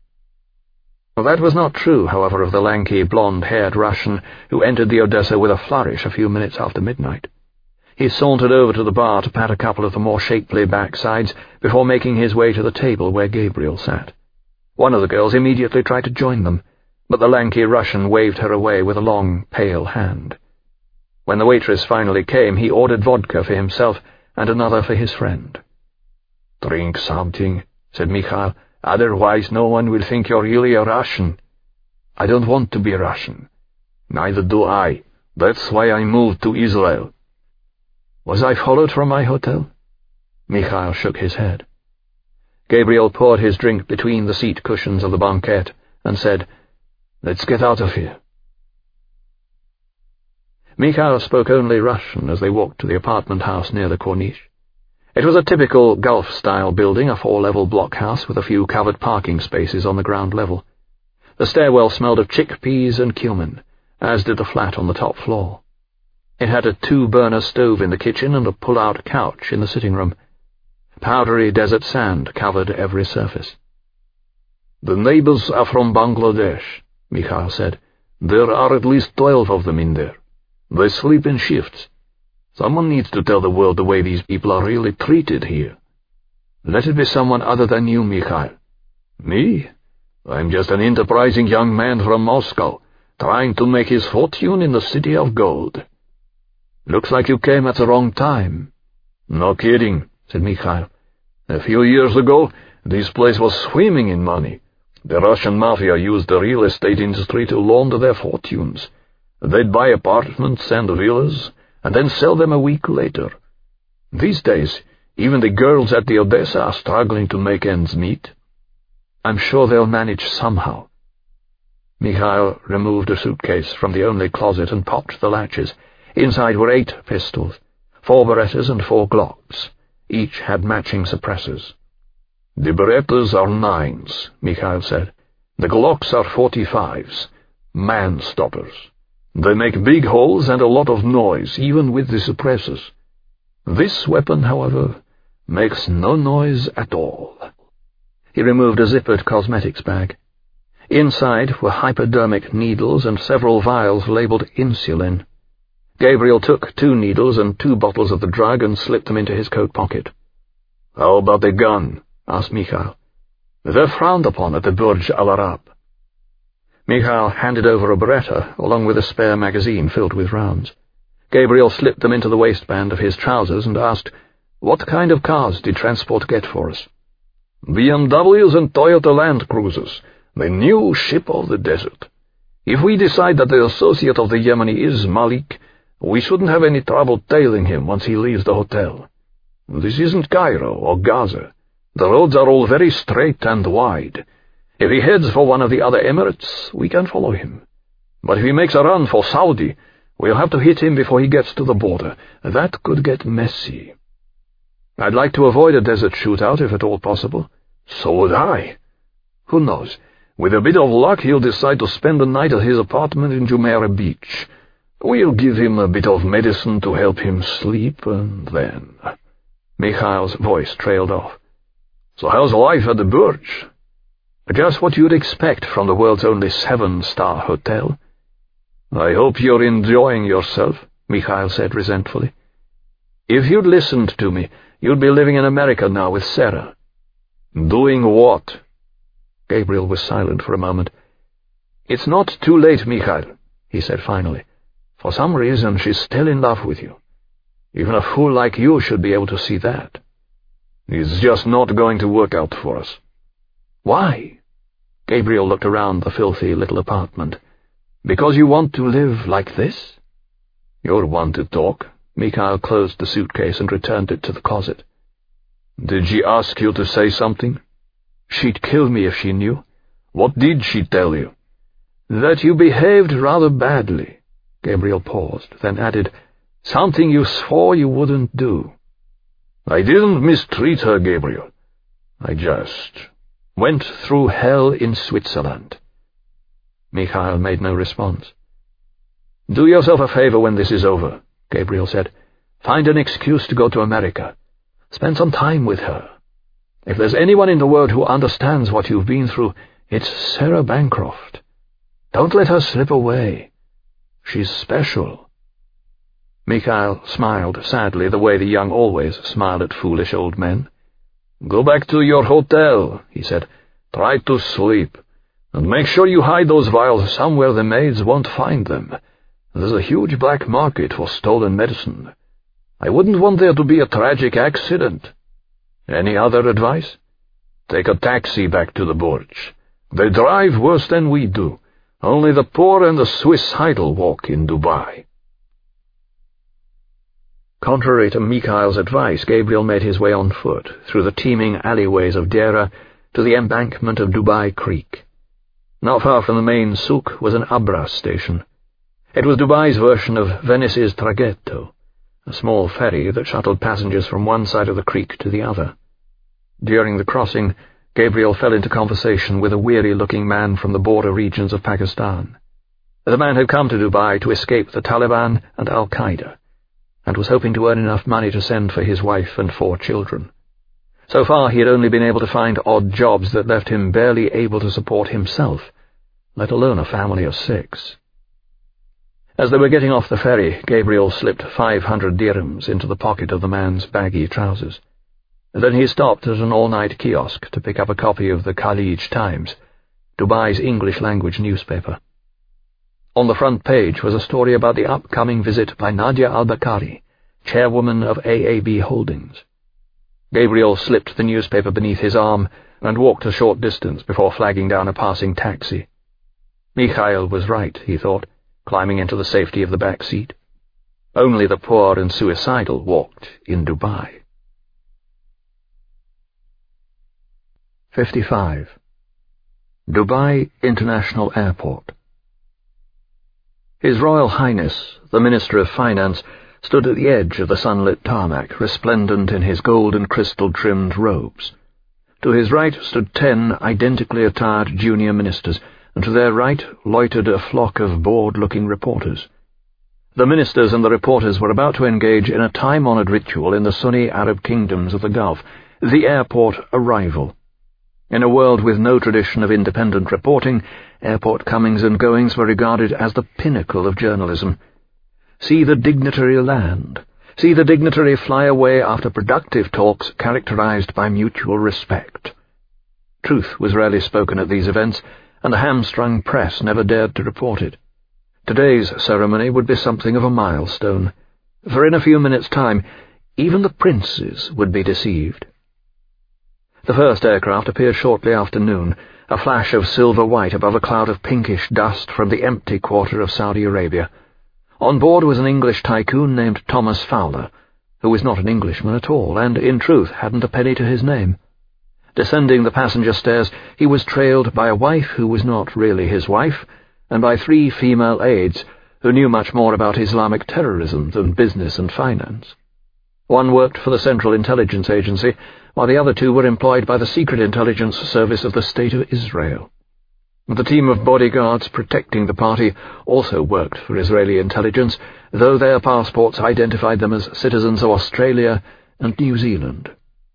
S1: That was not true, however, of the lanky, blonde-haired Russian who entered the Odessa with a flourish a few minutes after midnight. He sauntered over to the bar to pat a couple of the more shapely backsides before making his way to the table where Gabriel sat. One of the girls immediately tried to join them, but the lanky Russian waved her away with a long, pale hand. When the waitress finally came, he ordered vodka for himself and another for his friend. "Drink something," said Mikhail. "Otherwise no one will think you're really a Russian." "I don't want to be Russian." "Neither do I. That's why I moved to Israel." "Was I followed from my hotel?" Mikhail shook his head. Gabriel poured his drink between the seat cushions of the banquette and said, "Let's get out of here." Mikhail spoke only Russian as they walked to the apartment house near the Corniche. It was a typical Gulf-style building, a four-level blockhouse with a few covered parking spaces on the ground level. The stairwell smelled of chickpeas and cumin, as did the flat on the top floor. It had a two-burner stove in the kitchen and a pull-out couch in the sitting room. Powdery desert sand covered every surface. "The neighbors are from Bangladesh," Mikhail said. "There are at least twelve of them in there. They sleep in shifts. Someone needs to tell the world the way these people are really treated here." "Let it be someone other than you, Mikhail." "Me? I'm just an enterprising young man from Moscow, trying to make his fortune in the city of gold." "Looks like you came at the wrong time." "No kidding," said Mikhail. "A few years ago, this place was swimming in money. The Russian mafia used the real estate industry to launder their fortunes. They'd buy apartments and villas, and then sell them a week later. These days, even the girls at the Odessa are struggling to make ends meet." "I'm sure they'll manage somehow." Mikhail removed a suitcase from the only closet and popped the latches. Inside were eight pistols, four Berettas and four Glocks. Each had matching suppressors. "The Berettas are nines," Mikhail said. "The Glocks are forty-fives, man-stoppers. They make big holes and a lot of noise, even with the suppressors. This weapon, however, makes no noise at all." He removed a zippered cosmetics bag. Inside were hypodermic needles and several vials labeled insulin. Gabriel took two needles and two bottles of the drug and slipped them into his coat pocket. "How about the gun?" asked Mikhail. "They're frowned upon at the Burj Al Arab." Mikhail handed over a Beretta, along with a spare magazine filled with rounds. Gabriel slipped them into the waistband of his trousers and asked, "What kind of cars did transport get for us?" "B M Ws and Toyota Land Cruisers, the new ship of the desert.
S2: If we decide that the associate of the Yemeni is Malik, we shouldn't have any trouble tailing him once he leaves the hotel. This isn't Cairo or Gaza. The roads are all very straight and wide. If he heads for one of the other Emirates, we can follow him. But if he makes a run for Saudi, we'll have to hit him before he gets to the border. That could get messy. I'd like to avoid a desert shootout if at all possible. So would I. Who knows? With a bit of luck, he'll decide to spend the night at his apartment in Jumeirah Beach. We'll give him a bit of medicine to help him sleep, and then... Mikhail's voice trailed off. So how's life at the Burj? Just what you'd expect from the world's only seven-star hotel. I hope you're enjoying yourself, Mikhail said resentfully. If you'd listened to me, you'd be living in America now with Sarah. Doing what? Gabriel was silent for a moment. It's not too late, Mikhail, he said finally. For some reason, she's still in love with you. Even a fool like you should be able to see that. It's just not going to work out for us. Why? Gabriel looked around the filthy little apartment. Because you want to live like this? You're one to talk. Mikhail closed the suitcase and returned it to the closet. Did she ask you to say something? She'd kill me if she knew. What did she tell you? That you behaved rather badly. Gabriel paused, then added, Something you swore you wouldn't do. I didn't mistreat her, Gabriel. I just went through hell in Switzerland. Mikhail made no response. Do yourself a favor when this is over, Gabriel said. Find an excuse to go to America. Spend some time with her. If there's anyone in the world who understands what you've been through, it's Sarah Bancroft. Don't let her slip away. She's special. Mikhail smiled sadly the way the young always smiled at foolish old men. Go back to your hotel, he said. Try to sleep. And make sure you hide those vials somewhere the maids won't find them. There's a huge black market for stolen medicine. I wouldn't want there to be a tragic accident. Any other advice? Take a taxi back to the Burj. They drive worse than we do. Only the poor and the Swiss idle walk in Dubai. Contrary to Mikhail's advice, Gabriel made his way on foot through the teeming alleyways of Deira to the embankment of Dubai Creek. Not far from the main souk was an Abras station. It was Dubai's version of Venice's traghetto, a small ferry that shuttled passengers from one side of the creek to the other. During the crossing, Gabriel fell into conversation with a weary-looking man from the border regions of Pakistan. The man had come to Dubai to escape the Taliban and Al-Qaeda, and was hoping to earn enough money to send for his wife and four children. So far he had only been able to find odd jobs that left him barely able to support himself, let alone a family of six. As they were getting off the ferry, Gabriel slipped five hundred dirhams into the pocket of the man's baggy trousers. Then he stopped at an all-night kiosk to pick up a copy of the Khalij Times, Dubai's English-language newspaper. On the front page was a story about the upcoming visit by Nadia al-Bakari, chairwoman of A A B Holdings. Gabriel slipped the newspaper beneath his arm and walked a short distance before flagging down a passing taxi. Mikhail was right, he thought, climbing into the safety of the back seat. Only the poor and suicidal walked in Dubai. fifty-five. Dubai International Airport. His Royal Highness, the Minister of Finance, stood at the edge of the sunlit tarmac, resplendent in his gold and crystal-trimmed robes. To his right stood ten identically attired junior ministers, and to their right loitered a flock of bored-looking reporters. The ministers and the reporters were about to engage in a time-honoured ritual in the Sunni Arab kingdoms of the Gulf, the airport arrival. In a world with no tradition of independent reporting, airport comings and goings were regarded as the pinnacle of journalism. See the dignitary land. See the dignitary fly away after productive talks characterized by mutual respect. Truth was rarely spoken at these events, and the hamstrung press never dared to report it. Today's ceremony would be something of a milestone, for in a few minutes' time even the princes would be deceived. The first aircraft appeared shortly after noon,
S1: a flash of silver-white above a cloud of pinkish dust from the empty quarter of Saudi Arabia. On board was an English tycoon named Thomas Fowler, who was not an Englishman at all, and, in truth, hadn't a penny to his name. Descending the passenger stairs, he was trailed by a wife who was not really his wife, and by three female aides who knew much more about Islamic terrorism than business and finance. One worked for the Central Intelligence Agency, while the other two were employed by the Secret Intelligence Service of the State of Israel. The team of bodyguards protecting the party also worked for Israeli intelligence, though their passports identified them as citizens of Australia and New Zealand.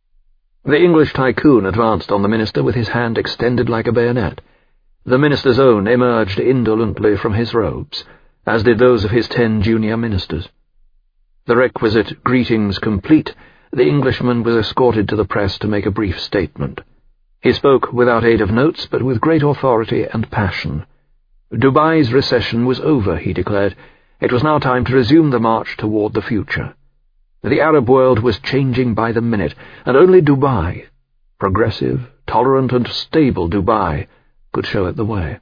S1: The English tycoon advanced on the minister with his hand extended like a bayonet. The minister's own emerged indolently from his robes, as did those of his ten junior ministers. The requisite greetings complete, the Englishman was escorted to the press to make a brief statement. He spoke without aid of notes, but with great authority and passion. Dubai's recession was over, he declared. It was now time to resume the march toward the future. The Arab world was changing by the minute, and only Dubai, progressive, tolerant, and stable Dubai, could show it the way.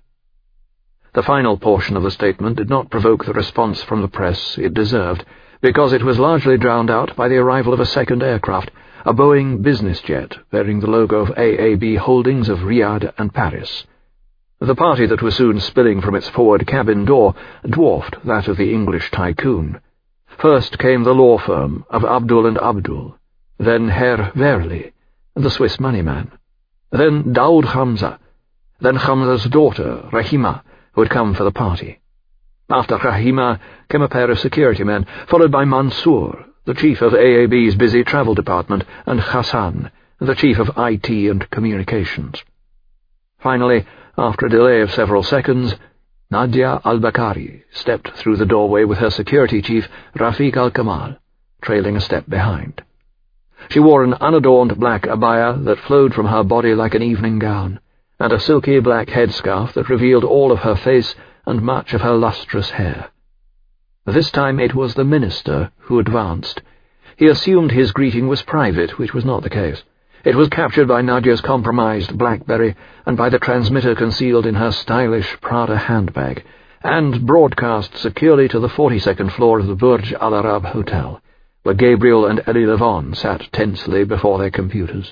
S1: The final portion of the statement did not provoke the response from the press it deserved, because it was largely drowned out by the arrival of a second aircraft, a Boeing business jet bearing the logo of A A B Holdings of Riyadh and Paris. The party that was soon spilling from its forward cabin door dwarfed that of the English tycoon. First came the law firm of Abdul and Abdul, then Herr Verli, the Swiss moneyman, then Daoud Hamza, then Hamza's daughter, Rahima, who had come for the party. After Rahima came a pair of security men, followed by Mansour, the chief of A A B's busy travel department, and Hassan, the chief of I T and communications. Finally, after a delay of several seconds, Nadia al-Bakari stepped through the doorway with her security chief, Rafiq al-Kamal, trailing a step behind. She wore an unadorned black abaya that flowed from her body like an evening gown, and a silky black headscarf that revealed all of her face and much of her lustrous hair. This time it was the minister who advanced. He assumed his greeting was private, which was not the case. It was captured by Nadia's compromised BlackBerry and by the transmitter concealed in her stylish Prada handbag, and broadcast securely to the forty-second floor of the Burj Al Arab Hotel, where Gabriel and Elie Levon sat tensely before their computers.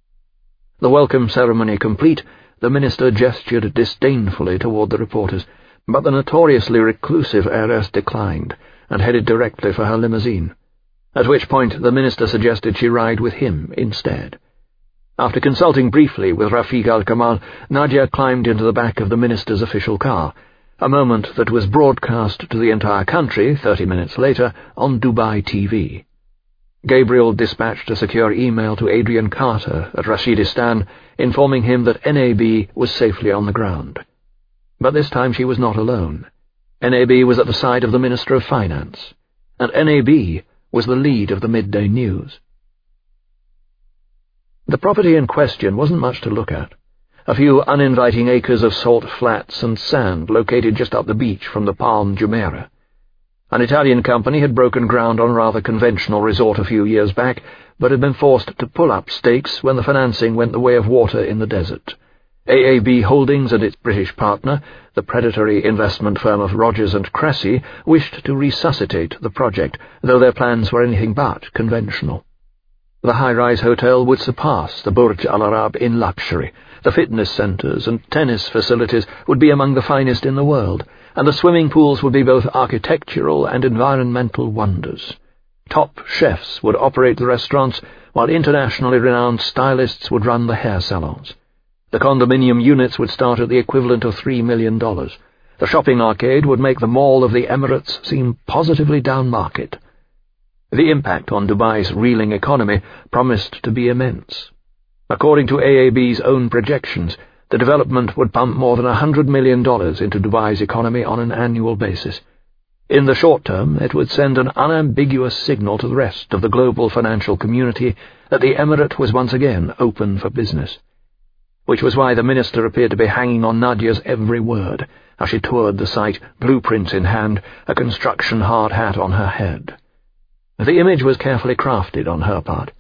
S1: The welcome ceremony complete, the minister gestured disdainfully toward the reporters, but the notoriously reclusive heiress declined and headed directly for her limousine, at which point the minister suggested she ride with him instead. After consulting briefly with Rafiq al-Kamal, Nadia climbed into the back of the minister's official car, a moment that was broadcast to the entire country thirty minutes later on Dubai T V. Gabriel dispatched a secure email to Adrian Carter at Rashidistan, informing him that N A B was safely on the ground. But this time she was not alone. N A B was at the side of the Minister of Finance, and N A B was the lead of the midday news. The property in question wasn't much to look at. A few uninviting acres of salt flats and sand located just up the beach from the Palm Jumeirah. An Italian company had broken ground on a rather conventional resort a few years back, but had been forced to pull up stakes when the financing went the way of water in the desert. A A B Holdings and its British partner, the predatory investment firm of Rogers and Cressy, wished to resuscitate the project, though their plans were anything but conventional. The high-rise hotel would surpass the Burj Al Arab in luxury. The fitness centres and tennis facilities would be among the finest in the world, and the swimming pools would be both architectural and environmental wonders. Top chefs would operate the restaurants, while internationally renowned stylists would run the hair salons. The condominium units would start at the equivalent of three million dollars. The shopping arcade would make the Mall of the Emirates seem positively down-market. The impact on Dubai's reeling economy promised to be immense. According to A A B's own projections, the development would pump more than one hundred million dollars into Dubai's economy on an annual basis. In the short term, it would send an unambiguous signal to the rest of the global financial community that the Emirate was once again open for business. Which was why the minister appeared to be hanging on Nadia's every word as she toured the site, blueprints in hand, a construction hard hat on her head. The image was carefully crafted on her part.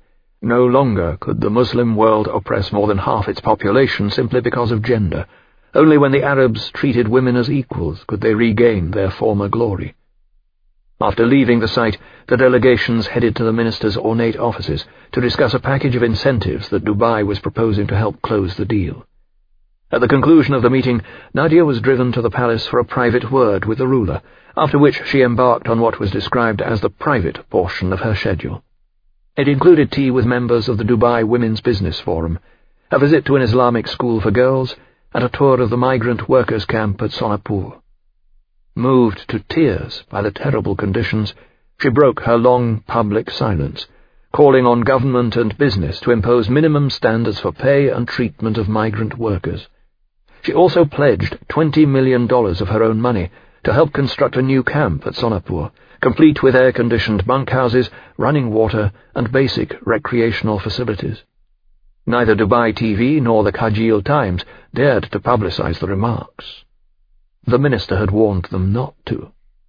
S1: No longer could the Muslim world oppress more than half its population simply because of gender. Only when the Arabs treated women as equals could they regain their former glory. After leaving the site, the delegations headed to the minister's ornate offices to discuss a package of incentives that Dubai was proposing to help close the deal. At the conclusion of the meeting, Nadia was driven to the palace for a private word with the ruler, after which she embarked on what was described as the private portion of her schedule. It included tea with members of the Dubai Women's Business Forum, a visit to an Islamic school for girls, and a tour of the migrant workers' camp at Sonapur. Moved to tears by the terrible conditions, she broke her long public silence, calling on government and business to impose minimum standards for pay and treatment of migrant workers. She also pledged twenty million dollars of her own money to help construct a new camp at Sonapur, complete with air-conditioned bunkhouses, running water, and basic recreational facilities. Neither Dubai T V nor the Kajil Times dared to publicize the remarks. The minister had warned them not to.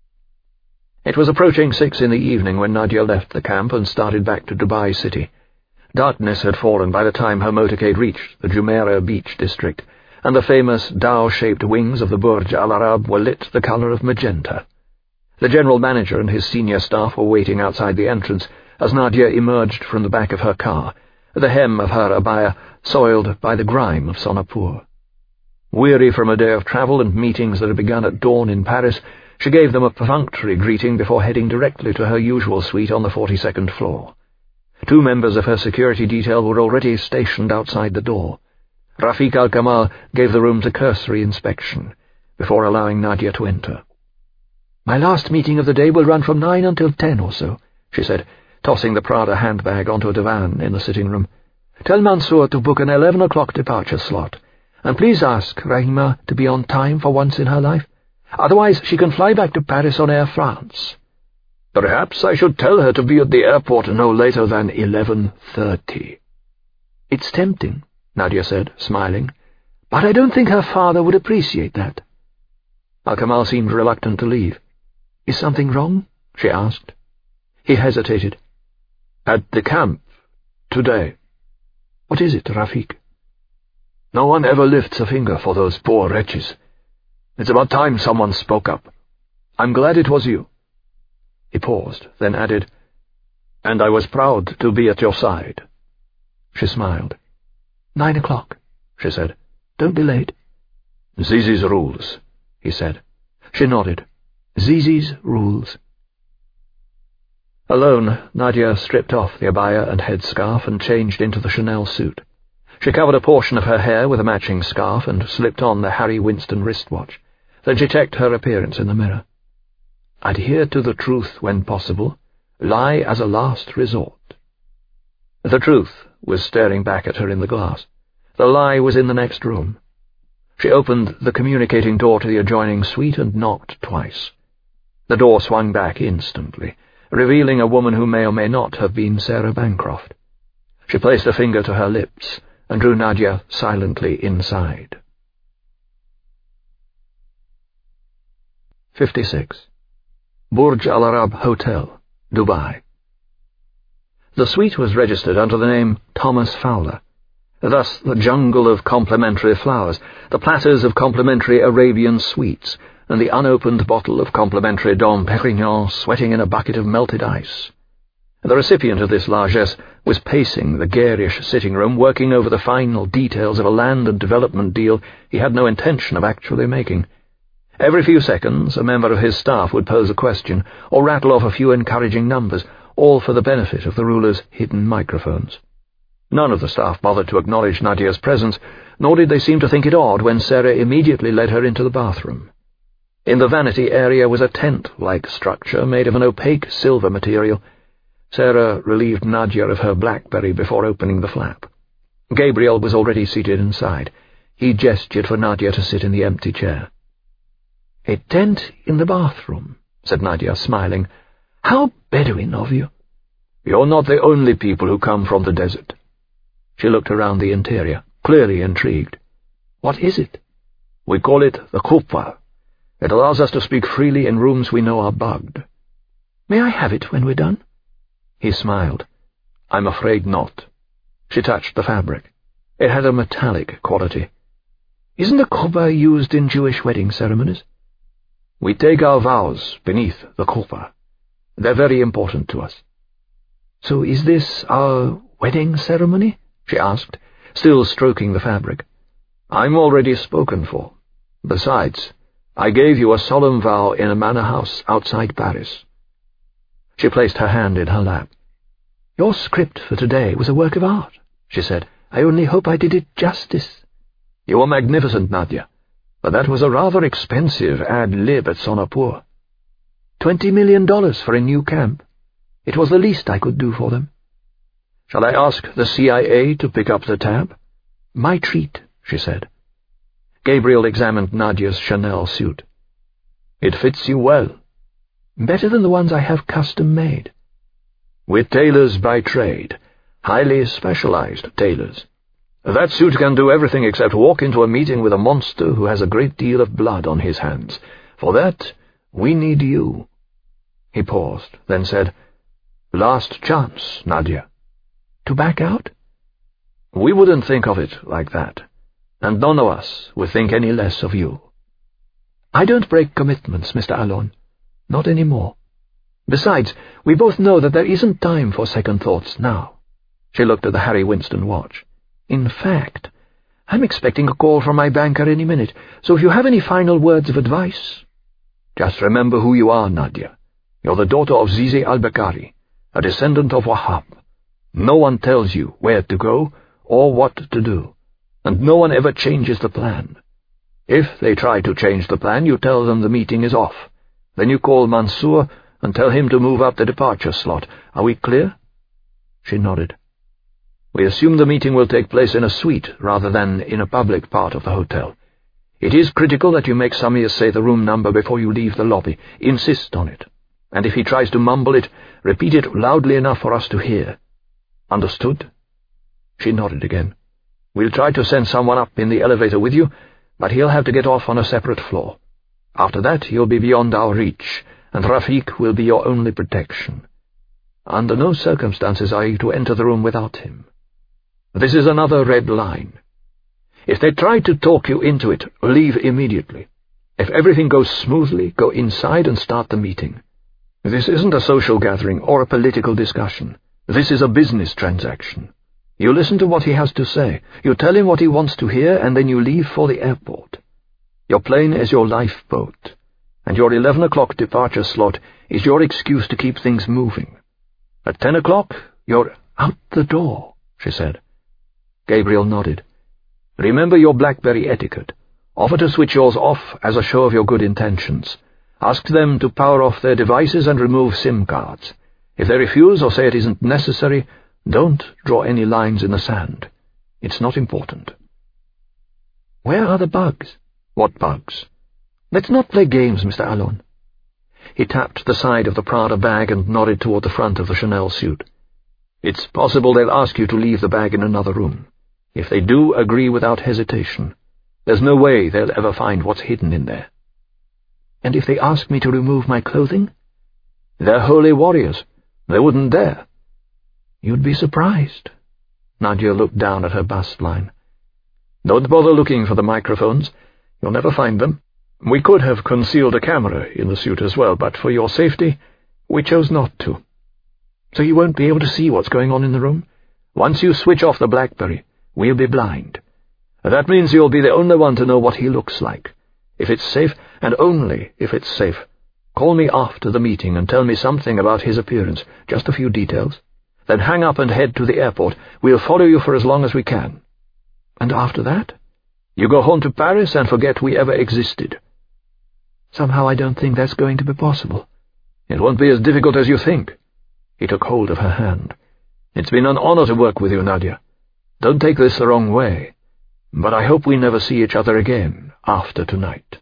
S1: It was approaching six in the evening when Nadia left the camp and started back to Dubai City. Darkness had fallen by the time her motorcade reached the Jumeirah Beach district, and the famous Dao-shaped wings of the Burj Al Arab were lit the colour of magenta. The general manager and his senior staff were waiting outside the entrance as Nadia emerged from the back of her car, the hem of her abaya soiled by the grime of Sonapur. Weary from a day of travel and meetings that had begun at dawn in Paris, she gave them a perfunctory greeting before heading directly to her usual suite on the forty-second floor. Two members of her security detail were already stationed outside the door. Rafiq al-Kamal gave the rooms a cursory inspection, before allowing Nadia to enter. "My last meeting of the day will run from nine until ten or so," she said, tossing the Prada handbag onto a divan in the sitting room. "Tell Mansour to book an eleven o'clock departure slot, and please ask Rahima to be on time for once in her life. Otherwise she can fly back to Paris on Air France." "Perhaps I should tell her to be at the airport no later than eleven thirty. "It's tempting," Nadia said, smiling, "but I don't think her father would appreciate that." Al-Kamal seemed reluctant to leave. "Is something wrong?" she asked. He hesitated. "At the camp, today." "What is it, Rafiq?" "No one ever lifts a finger for those poor wretches. It's about time someone spoke up. I'm glad it was you." He paused, then added, "And I was proud to be at your side." She smiled. "Nine o'clock," she said. "Don't be late." "Zizi's rules," he said. She nodded. "Zizi's rules." Alone, Nadia stripped off the abaya and headscarf and changed into the Chanel suit. She covered a portion of her hair with a matching scarf and slipped on the Harry Winston wristwatch. Then she checked her appearance in the mirror. Adhere to the truth when possible. Lie as a last resort. The truth was staring back at her in the glass. The lie was in the next room. She opened the communicating door to the adjoining suite and knocked twice. The door swung back instantly, revealing a woman who may or may not have been Sarah Bancroft. She placed a finger to her lips and drew Nadia silently inside. fifty-six. Burj Al Arab Hotel, Dubai. The suite was registered under the name Thomas Fowler. Thus the jungle of complimentary flowers, the platters of complimentary Arabian sweets, and the unopened bottle of complimentary Dom Perignon sweating in a bucket of melted ice. The recipient of this largesse was pacing the garish sitting room, working over the final details of a land and development deal he had no intention of actually making. Every few seconds, a member of his staff would pose a question, or rattle off a few encouraging numbers, all for the benefit of the ruler's hidden microphones. None of the staff bothered to acknowledge Nadia's presence, nor did they seem to think it odd when Sarah immediately led her into the bathroom. In the vanity area was a tent-like structure made of an opaque silver material. Sarah relieved Nadia of her BlackBerry before opening the flap. Gabriel was already seated inside. He gestured for Nadia to sit in the empty chair. "A tent in the bathroom," said Nadia, smiling. "How Bedouin of you." "You're not the only people who come from the desert." She looked around the interior, clearly intrigued. "What is it?" "We call it the Kufa. It allows us to speak freely in rooms we know are bugged." "May I have it when we're done?" He smiled. I'm afraid not. She touched the fabric. It had a metallic quality. Isn't the chuppah used in Jewish wedding ceremonies? We take our vows beneath the chuppah. They're very important to us. So is this our wedding ceremony? She asked, still stroking the fabric. I'm already spoken for. Besides, I gave you a solemn vow in a manor house outside Paris. She placed her hand in her lap. Your script for today was a work of art, she said. I only hope I did it justice. You were magnificent, Nadia, but that was a rather expensive ad-lib at Sonapur. Twenty million dollars for a new camp. It was the least I could do for them. Shall I ask the C I A to pick up the tab? My treat, she said. Gabriel examined Nadia's Chanel suit. It fits you well. Better than the ones I have custom-made. We're tailors by trade, highly specialized tailors. That suit can do everything except walk into a meeting with a monster who has a great deal of blood on his hands. For that, we need you. He paused, then said, Last chance, Nadia. To back out? We wouldn't think of it like that, and none of us would think any less of you. I don't break commitments, Mister Allon. Not any more. Besides, we both know that there isn't time for second thoughts now. She looked at the Harry Winston watch. In fact, I'm expecting a call from my banker any minute, so if you have any final words of advice... Just remember who you are, Nadia. You're the daughter of Zizi al-Bakari, a descendant of Wahab. No one tells you where to go or what to do, and no one ever changes the plan. If they try to change the plan, you tell them the meeting is off. Then you call Mansour and tell him to move up the departure slot. Are we clear? She nodded. We assume the meeting will take place in a suite rather than in a public part of the hotel. It is critical that you make Samir say the room number before you leave the lobby. Insist on it. And if he tries to mumble it, repeat it loudly enough for us to hear. Understood? She nodded again. We'll try to send someone up in the elevator with you, but he'll have to get off on a separate floor. After that, you'll be beyond our reach, and Rafiq will be your only protection. Under no circumstances are you to enter the room without him. This is another red line. If they try to talk you into it, leave immediately. If everything goes smoothly, go inside and start the meeting. This isn't a social gathering or a political discussion. This is a business transaction. You listen to what he has to say, you tell him what he wants to hear, and then you leave for the airport. Your plane is your lifeboat, and your eleven o'clock departure slot is your excuse to keep things moving. At ten o'clock, you're out the door, she said. Gabriel nodded. Remember your BlackBerry etiquette. Offer to switch yours off as a show of your good intentions. Ask them to power off their devices and remove SIM cards. If they refuse or say it isn't necessary, don't draw any lines in the sand. It's not important. Where are the bugs? What bugs? Let's not play games, Mister Allon. He tapped the side of the Prada bag and nodded toward the front of the Chanel suit. It's possible they'll ask you to leave the bag in another room. If they do, agree without hesitation. There's no way they'll ever find what's hidden in there. And if they ask me to remove my clothing? They're holy warriors. They wouldn't dare. You'd be surprised. Nadia looked down at her bust line. Don't bother looking for the microphones. You'll never find them. We could have concealed a camera in the suit as well, but for your safety, we chose not to. So you won't be able to see what's going on in the room? Once you switch off the BlackBerry, we'll be blind. That means you'll be the only one to know what he looks like. If it's safe, and only if it's safe, call me after the meeting and tell me something about his appearance, just a few details. Then hang up and head to the airport. We'll follow you for as long as we can. And after that? You go home to Paris and forget we ever existed. Somehow I don't think that's going to be possible. It won't be as difficult as you think. He took hold of her hand. It's been an honor to work with you, Nadia. Don't take this the wrong way, but I hope we never see each other again after tonight.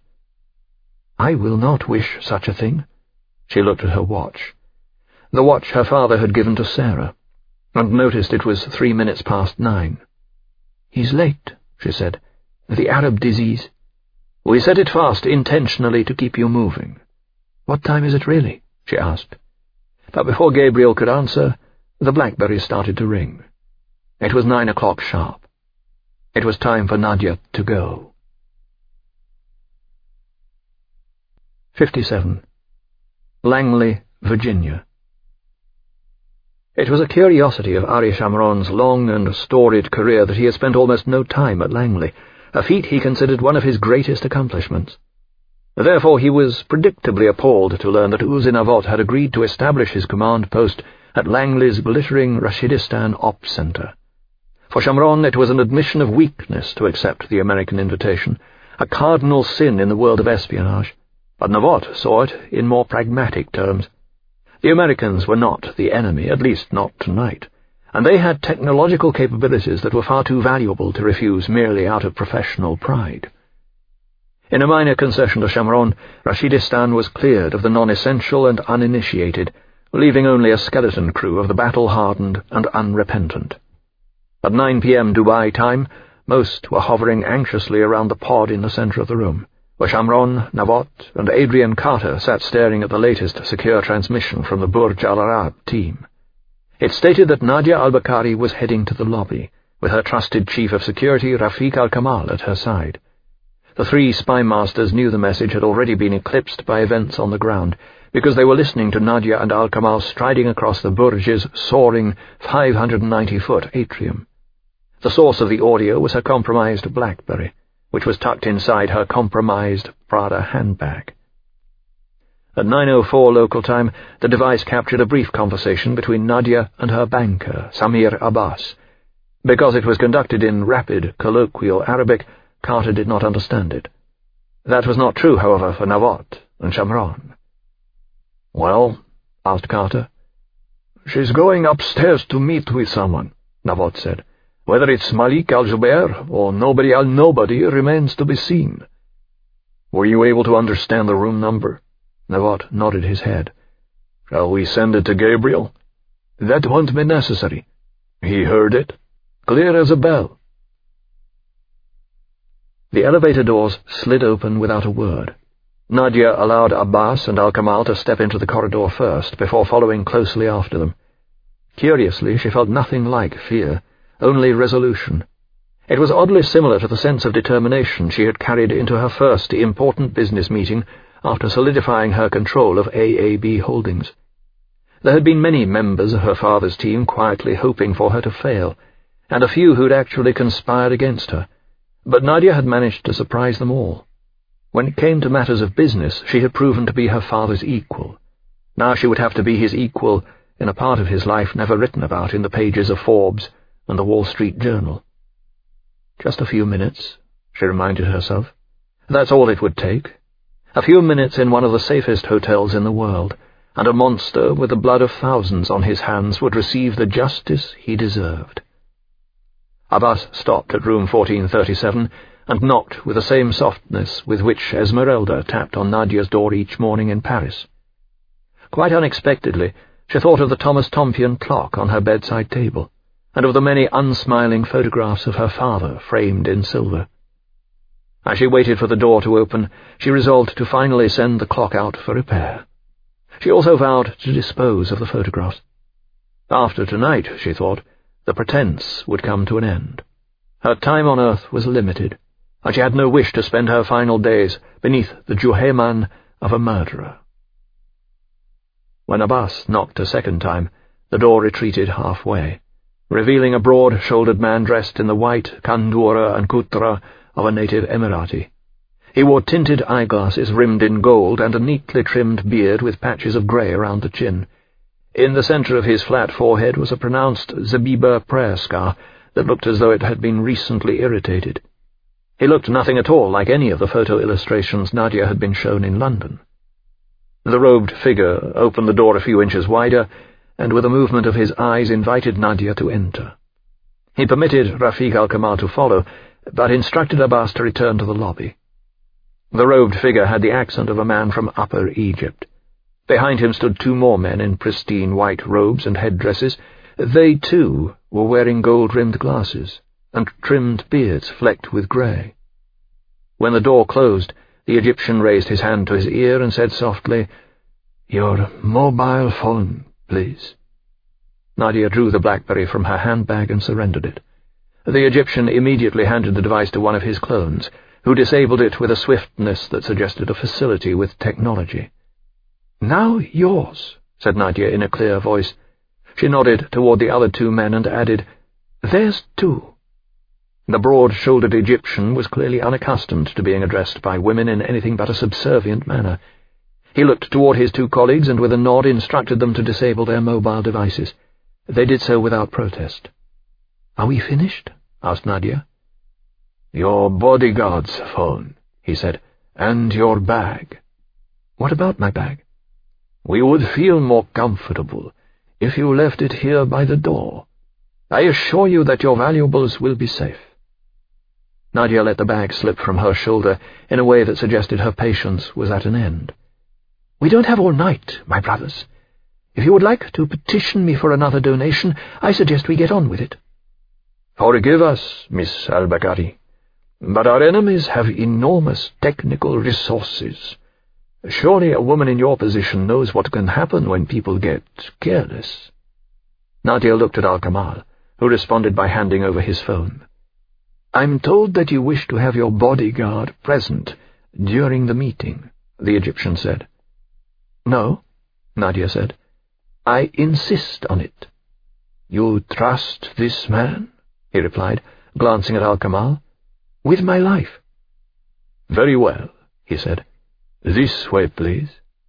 S1: I will not wish such a thing. She looked at her watch. The watch her father had given to Sarah, and noticed it was three minutes past nine. He's late, she said. The Arab disease. We set it fast intentionally to keep you moving. What time is it really? She asked. But before Gabriel could answer, The BlackBerry started to ring. It was nine o'clock sharp. It was time for Nadia to go. fifty-seven. Langley, Virginia. It was a curiosity of Ari Shamron's long and storied career that he had spent almost no time at Langley, a feat he considered one of his greatest accomplishments. Therefore he was predictably appalled to learn that Uzi Navot had agreed to establish his command post at Langley's glittering Rashidistan Ops Center. For Shamron it was an admission of weakness to accept the American invitation, a cardinal sin in the world of espionage, but Navot saw it in more pragmatic terms. The Americans were not the enemy, at least not tonight, and they had technological capabilities that were far too valuable to refuse merely out of professional pride. In a minor concession to Shamron, Rashidistan was cleared of the non-essential and uninitiated, leaving only a skeleton crew of the battle-hardened and unrepentant. At nine p.m. Dubai time, most were hovering anxiously around the pod in the center of the room, where Shamron, Navot, and Adrian Carter sat staring at the latest secure transmission from the Burj Al Arab team. It stated that Nadia al-Bakari was heading to the lobby, with her trusted chief of security, Rafiq al-Kamal, at her side. The three spy masters knew the message had already been eclipsed by events on the ground, because they were listening to Nadia and al-Kamal striding across the Burj's soaring five hundred ninety foot atrium. The source of the audio was her compromised BlackBerry, which was tucked inside her compromised Prada handbag. At nine oh four local time, the device captured a brief conversation between Nadia and her banker, Samir Abbas. Because it was conducted in rapid, colloquial Arabic, Carter did not understand it. That was not true, however, for Navot and Shamron.
S2: "Well?"
S1: asked Carter.
S2: "She's going upstairs to meet with someone," Navot said. "Whether it's Malik al-Jubair or nobody al-Nobody remains to be seen."
S1: "Were you able to understand the room number?" Navot nodded his head.
S2: "Shall we send it to Gabriel?"
S1: "That won't be necessary."
S2: "He heard it?"
S1: "Clear as a bell." The elevator doors slid open without a word. Nadia allowed Abbas and al-Kamal to step into the corridor first, before following closely after them. Curiously, she felt nothing like fear, only resolution. It was oddly similar to the sense of determination she had carried into her first important business meeting after solidifying her control of A A B Holdings. There had been many members of her father's team quietly hoping for her to fail, and a few who'd actually conspired against her, but Nadia had managed to surprise them all. When it came to matters of business, she had proven to be her father's equal. Now she would have to be his equal in a part of his life never written about in the pages of Forbes and the Wall Street Journal. Just a few minutes, she reminded herself. That's all it would take. A few minutes in one of the safest hotels in the world, and a monster with the blood of thousands on his hands would receive the justice he deserved. Abbas stopped at room fourteen thirty-seven and knocked with the same softness with which Esmeralda tapped on Nadia's door each morning in Paris. Quite unexpectedly, she thought of the Thomas Tompion clock on her bedside table, and of the many unsmiling photographs of her father framed in silver. As she waited for the door to open, she resolved to finally send the clock out for repair. She also vowed to dispose of the photographs. After tonight, she thought, the pretense would come to an end. Her time on earth was limited, and she had no wish to spend her final days beneath the Juhayman of a murderer. When Abbas knocked a second time, the door retreated halfway, revealing a broad-shouldered man dressed in the white kandura and kutra of a native Emirati. He wore tinted eyeglasses rimmed in gold and a neatly trimmed beard with patches of grey around the chin. In the centre of his flat forehead was a pronounced Zabiba prayer scar that looked as though it had been recently irritated. He looked nothing at all like any of the photo illustrations Nadia had been shown in London. The robed figure opened the door a few inches wider, and with a movement of his eyes invited Nadia to enter. He permitted Rafiq al-Kamal to follow, but instructed Abbas to return to the lobby. The robed figure had the accent of a man from Upper Egypt. Behind him stood two more men in pristine white robes and headdresses. They, too, were wearing gold-rimmed glasses, and trimmed beards flecked with grey. When the door closed, the Egyptian raised his hand to his ear and said softly, "Your mobile phone, please." Nadia drew the BlackBerry from her handbag and surrendered it. The Egyptian immediately handed the device to one of his clones, who disabled it with a swiftness that suggested a facility with technology. "Now yours," said Nadia in a clear voice. She nodded toward the other two men and added, "There's two." The broad-shouldered Egyptian was clearly unaccustomed to being addressed by women in anything but a subservient manner. He looked toward his two colleagues and with a nod instructed them to disable their mobile devices. They did so without protest. "Are we finished?" asked Nadia. "Your bodyguard's phone," he said, "and your bag." "What about my bag?" "We would feel more comfortable if you left it here by the door. I assure you that your valuables will be safe." Nadia let the bag slip from her shoulder in a way that suggested her patience was at an end. "We don't have all night, my brothers. If you would like to petition me for another donation, I suggest we get on with it." "Forgive us, Miss al-Bakari, but our enemies have enormous technical resources. Surely a woman in your position knows what can happen when people get careless." Nadia looked at Al-Kamal, who responded by handing over his phone. "I'm told that you wish to have your bodyguard present during the meeting," the Egyptian said. "No," Nadia said. "I insist on it." "You trust this man?" he replied, glancing at Al-Kamal. "With my life." "Very well," he said. "This way, please."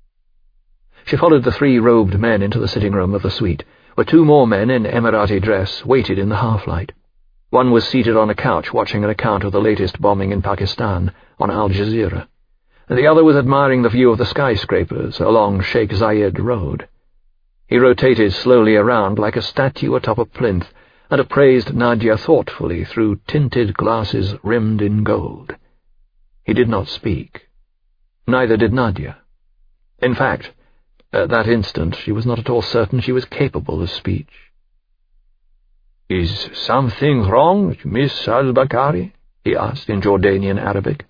S1: She followed the three robed men into the sitting room of the suite, where two more men in Emirati dress waited in the half-light. One was seated on a couch watching an account of the latest bombing in Pakistan on Al Jazeera. The other was admiring the view of the skyscrapers along Sheikh Zayed Road. He rotated slowly around like a statue atop a plinth and appraised Nadia thoughtfully through tinted glasses rimmed in gold. He did not speak. Neither did Nadia. In fact, at that instant she was not at all certain she was capable of speech. "Is something wrong, Miss al-Bakari?" he asked in Jordanian Arabic.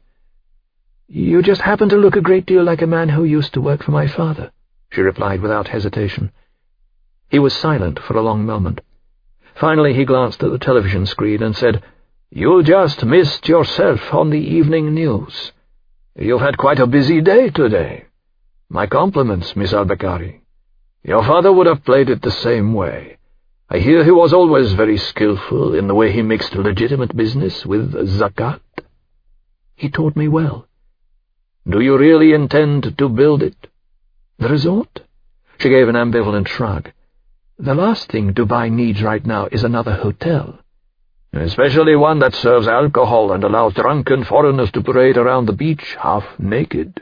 S1: "You just happen to look a great deal like a man who used to work for my father," she replied without hesitation. He was silent for a long moment. Finally he glanced at the television screen and said, "You just missed yourself on the evening news. You've had quite a busy day today. My compliments, Miss al-Bakari. Your father would have played it the same way. I hear he was always very skillful in the way he mixed legitimate business with zakat." "He taught me well." "Do you really intend to build it?" "The resort?" She gave an ambivalent shrug. "The last thing Dubai needs right now is another hotel." "Especially one that serves alcohol and allows drunken foreigners to parade around the beach half-naked."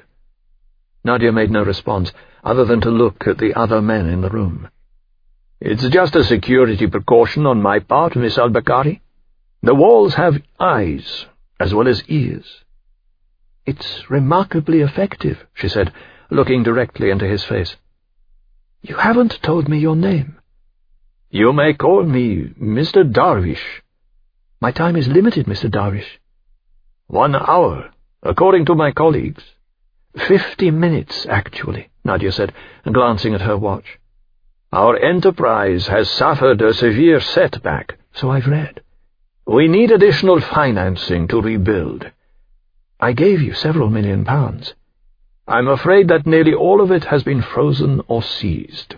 S1: Nadia made no response, other than to look at the other men in the room. "It's just a security precaution on my part, Miss al-Bakari. The walls have eyes as well as ears." "It's remarkably effective," she said, looking directly into his face. "You haven't told me your name." "You may call me Mister Darwish." "My time is limited, Mister Darwish." "One hour, according to my colleagues." Fifty minutes, actually," Nadia said, glancing at her watch. "Our enterprise has suffered a severe setback." "So I've read." "We need additional financing to rebuild." "I gave you several million pounds." "I'm afraid that nearly all of it has been frozen or seized.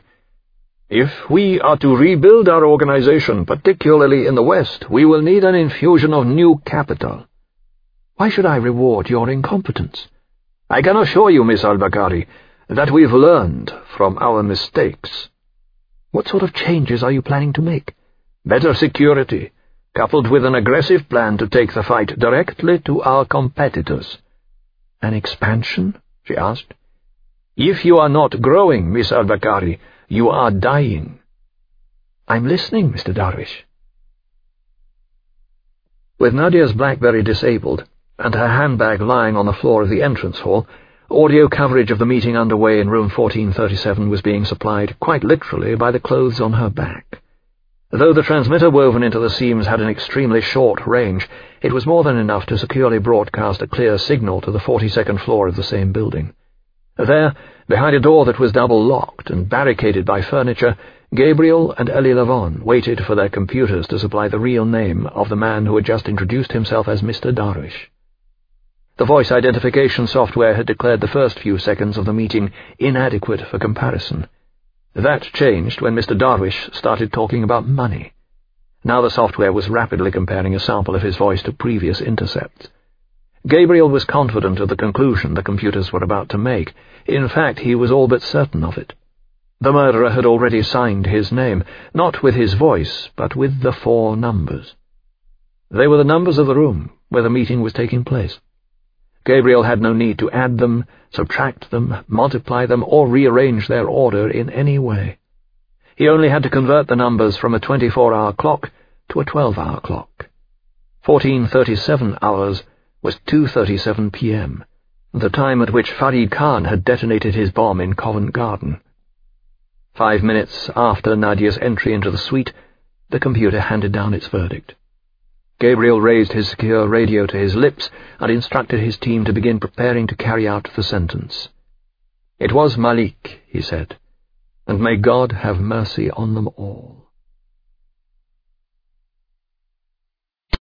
S1: If we are to rebuild our organization, particularly in the West, we will need an infusion of new capital." "Why should I reward your incompetence?" "I can assure you, Miss al-Bakari, that we've learned from our mistakes." "What sort of changes are you planning to make?" "Better security, coupled with an aggressive plan to take the fight directly to our competitors." "An expansion?" she asked. "If you are not growing, Miss al-Bakari, you are dying." "I'm listening, Mister Darwish." With Nadia's BlackBerry disabled, and her handbag lying on the floor of the entrance hall, audio coverage of the meeting underway in room fourteen thirty-seven was being supplied, quite literally, by the clothes on her back. Though the transmitter woven into the seams had an extremely short range, it was more than enough to securely broadcast a clear signal to the forty-second floor of the same building. There, behind a door that was double-locked and barricaded by furniture, Gabriel and Elie Lavon waited for their computers to supply the real name of the man who had just introduced himself as Mister Darwish. The voice identification software had declared the first few seconds of the meeting inadequate for comparison. That changed when Mister Darwish started talking about money. Now the software was rapidly comparing a sample of his voice to previous intercepts. Gabriel was confident of the conclusion the computers were about to make. In fact, he was all but certain of it. The murderer had already signed his name, not with his voice, but with the four numbers. They were the numbers of the room where the meeting was taking place. Gabriel had no need to add them, subtract them, multiply them, or rearrange their order in any way. He only had to convert the numbers from a twenty-four hour clock to a twelve hour clock. fourteen thirty-seven hours was two thirty-seven p m, the time at which Farid Khan had detonated his bomb in Covent Garden. Five minutes after Nadia's entry into the suite, the computer handed down its verdict. Gabriel raised his secure radio to his lips and instructed his team to begin preparing to carry out the sentence. "It was Malik," he said, "and may God have mercy on them all."